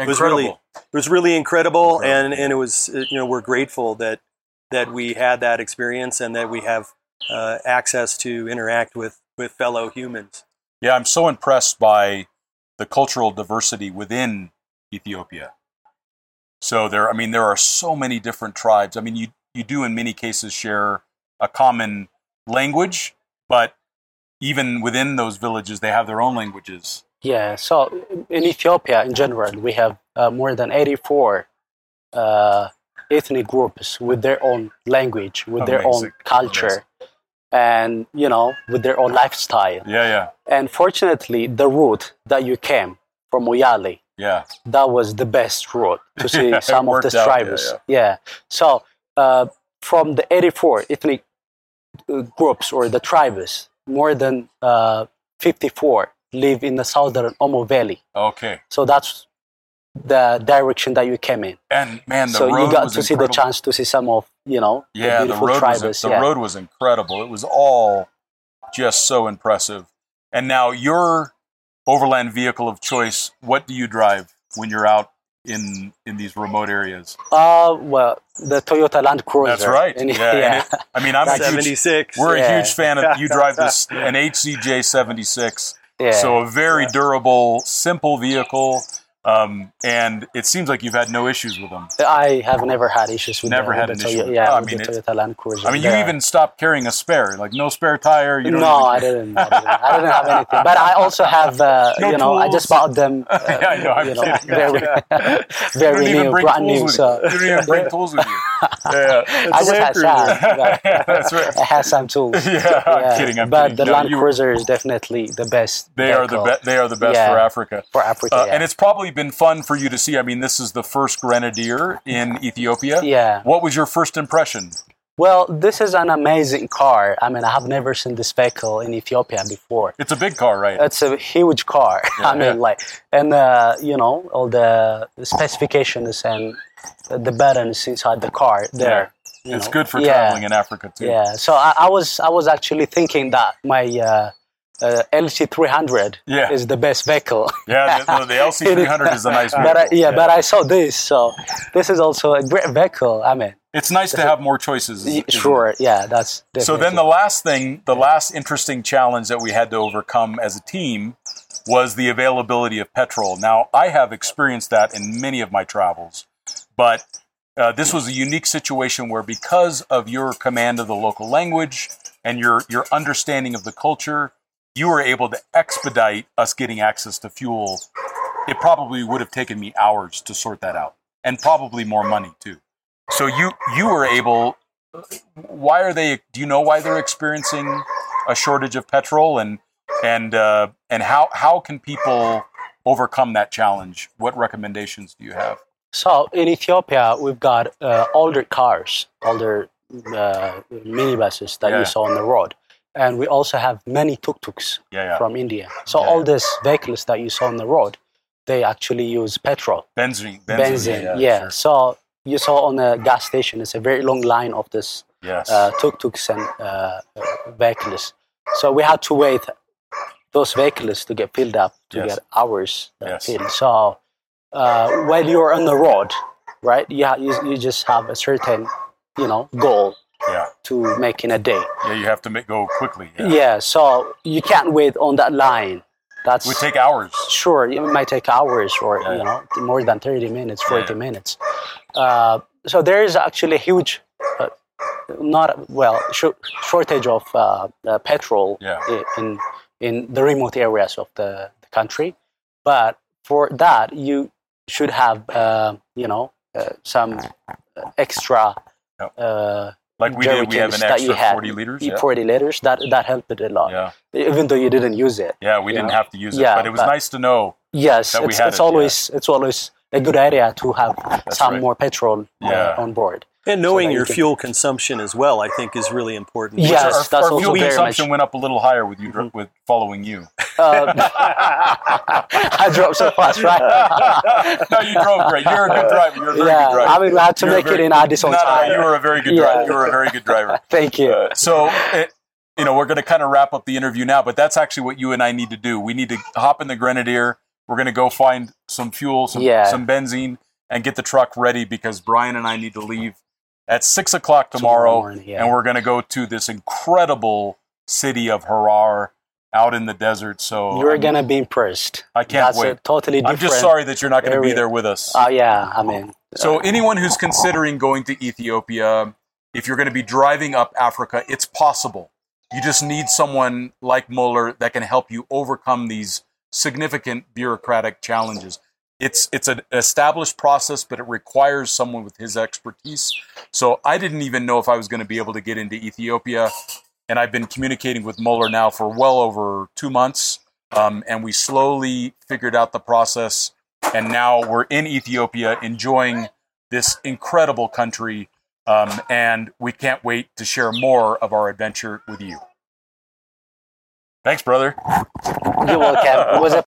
incredible, and it was we're grateful that we had that experience and that we have access to interact with fellow humans.
Yeah, I'm so impressed by the cultural diversity within Ethiopia. So there are so many different tribes. I mean, you do in many cases share a common
language, but even within those villages, they have their own languages.
Yeah, so in Ethiopia in general, we have more than 84 ethnic groups with their own language, with their own culture, and, with their own lifestyle. And fortunately, the route that you came from Moyale, that was the best route to see some of the tribes. So from the 84 ethnic groups or the tribes, more than 54 live in the southern Omo Valley.
Okay.
So that's the direction that you came in.
And man,
so you got to see the chance to see some of, the beautiful tribes.
The road was incredible. It was all just so impressive. And now your overland vehicle of choice, what do you drive when you're out in these remote areas?
Well, the Toyota Land Cruiser.
That's right. I'm a
76.
We're a huge fan of, you drive an HCJ 76. So a very durable, simple vehicle. And it seems like you've had no issues with them.
I have never had issues with
Never had an issue.
the Toyota Land Cruiser.
You even stopped carrying a spare, like no spare tire. You don't
I didn't have anything. But I also have, I just bought them. Very new, brand new. So
you didn't even bring tools with you.
I just had some.
That's right.
I had some tools.
I'm kidding.
But the Land Cruiser is definitely the best.
They are the best. They are the best for Africa. And it's probably been fun for you to see. This is the first Grenadier in Ethiopia.
Yeah.
What was your first impression?
Well, this is an amazing car. I have never seen this vehicle in Ethiopia before.
It's a big car, right?
It's a huge car. All the specifications and the buttons inside the car there.
It's good for traveling in Africa too.
Yeah. So I was actually thinking that my LC300 is the best vehicle.
The LC300 is a nice vehicle.
But I saw this, so this is also a great vehicle.
It's nice to have more choices.
Sure, that's definitely.
So then the last interesting challenge that we had to overcome as a team was the availability of petrol. Now, I have experienced that in many of my travels, but this was a unique situation where, because of your command of the local language and your understanding of the culture, you were able to expedite us getting access to fuel. It probably would have taken me hours to sort that out, and probably more money too. So you were able. Do you know why they're experiencing a shortage of petrol, and how can people overcome that challenge? What recommendations do you have?
So in Ethiopia, we've got older cars, older minibuses that you saw on the road. And we also have many tuk-tuks from India. So all these vehicles that you saw on the road, they actually use petrol.
Benzene.
Sure. So you saw on the gas station, it's a very long line of this tuk-tuks and vehicles. So we had to wait those vehicles to get filled up, to get ours filled. So while you're on the road, right, you just have a certain, goal. To make in a day.
You have to go quickly.
So you can't wait on that line. It
would take hours.
Sure, it might take hours, or more than 30 minutes, 40 minutes. So there is actually a huge, shortage of petrol in the remote areas of the country. But for that, you should have some extra.
Like we did, we have an extra 40 liters.
40 liters, that helped it a lot. Even though you didn't use it.
We didn't have to use it, but it was nice to know.
Yes, it's always a good idea to have more petrol on board.
And knowing your fuel consumption as well, I think, is really important.
Yes, that's
our
also
fuel
very
consumption
much.
went up a little higher with you with following you.
I drove so fast, right?
No, you drove great. You're a good driver. You're a very good driver.
We had to make it in Addis on time.
You were a very good driver. You were a very good driver.
Thank you.
We're going to kind of wrap up the interview now, but that's actually what you and I need to do. We need to hop in the Grenadier. We're going to go find some fuel, some benzene, and get the truck ready, because Brian and I need to leave at 6 o'clock tomorrow morning, and we're going to go to this incredible city of Harar out in the desert. So
you're going to be impressed.
I can't wait.
A totally different.
I'm just sorry that you're not going to be there with us.
So
anyone who's considering going to Ethiopia, if you're going to be driving up Africa, it's possible. You just need someone like Muller that can help you overcome these significant bureaucratic challenges. It's an established process, but it requires someone with his expertise. So I didn't even know if I was going to be able to get into Ethiopia. And I've been communicating with Muller now for well over 2 months. And we slowly figured out the process. And now we're in Ethiopia enjoying this incredible country. And we can't wait to share more of our adventure with you. Thanks, brother.
You're welcome. It was a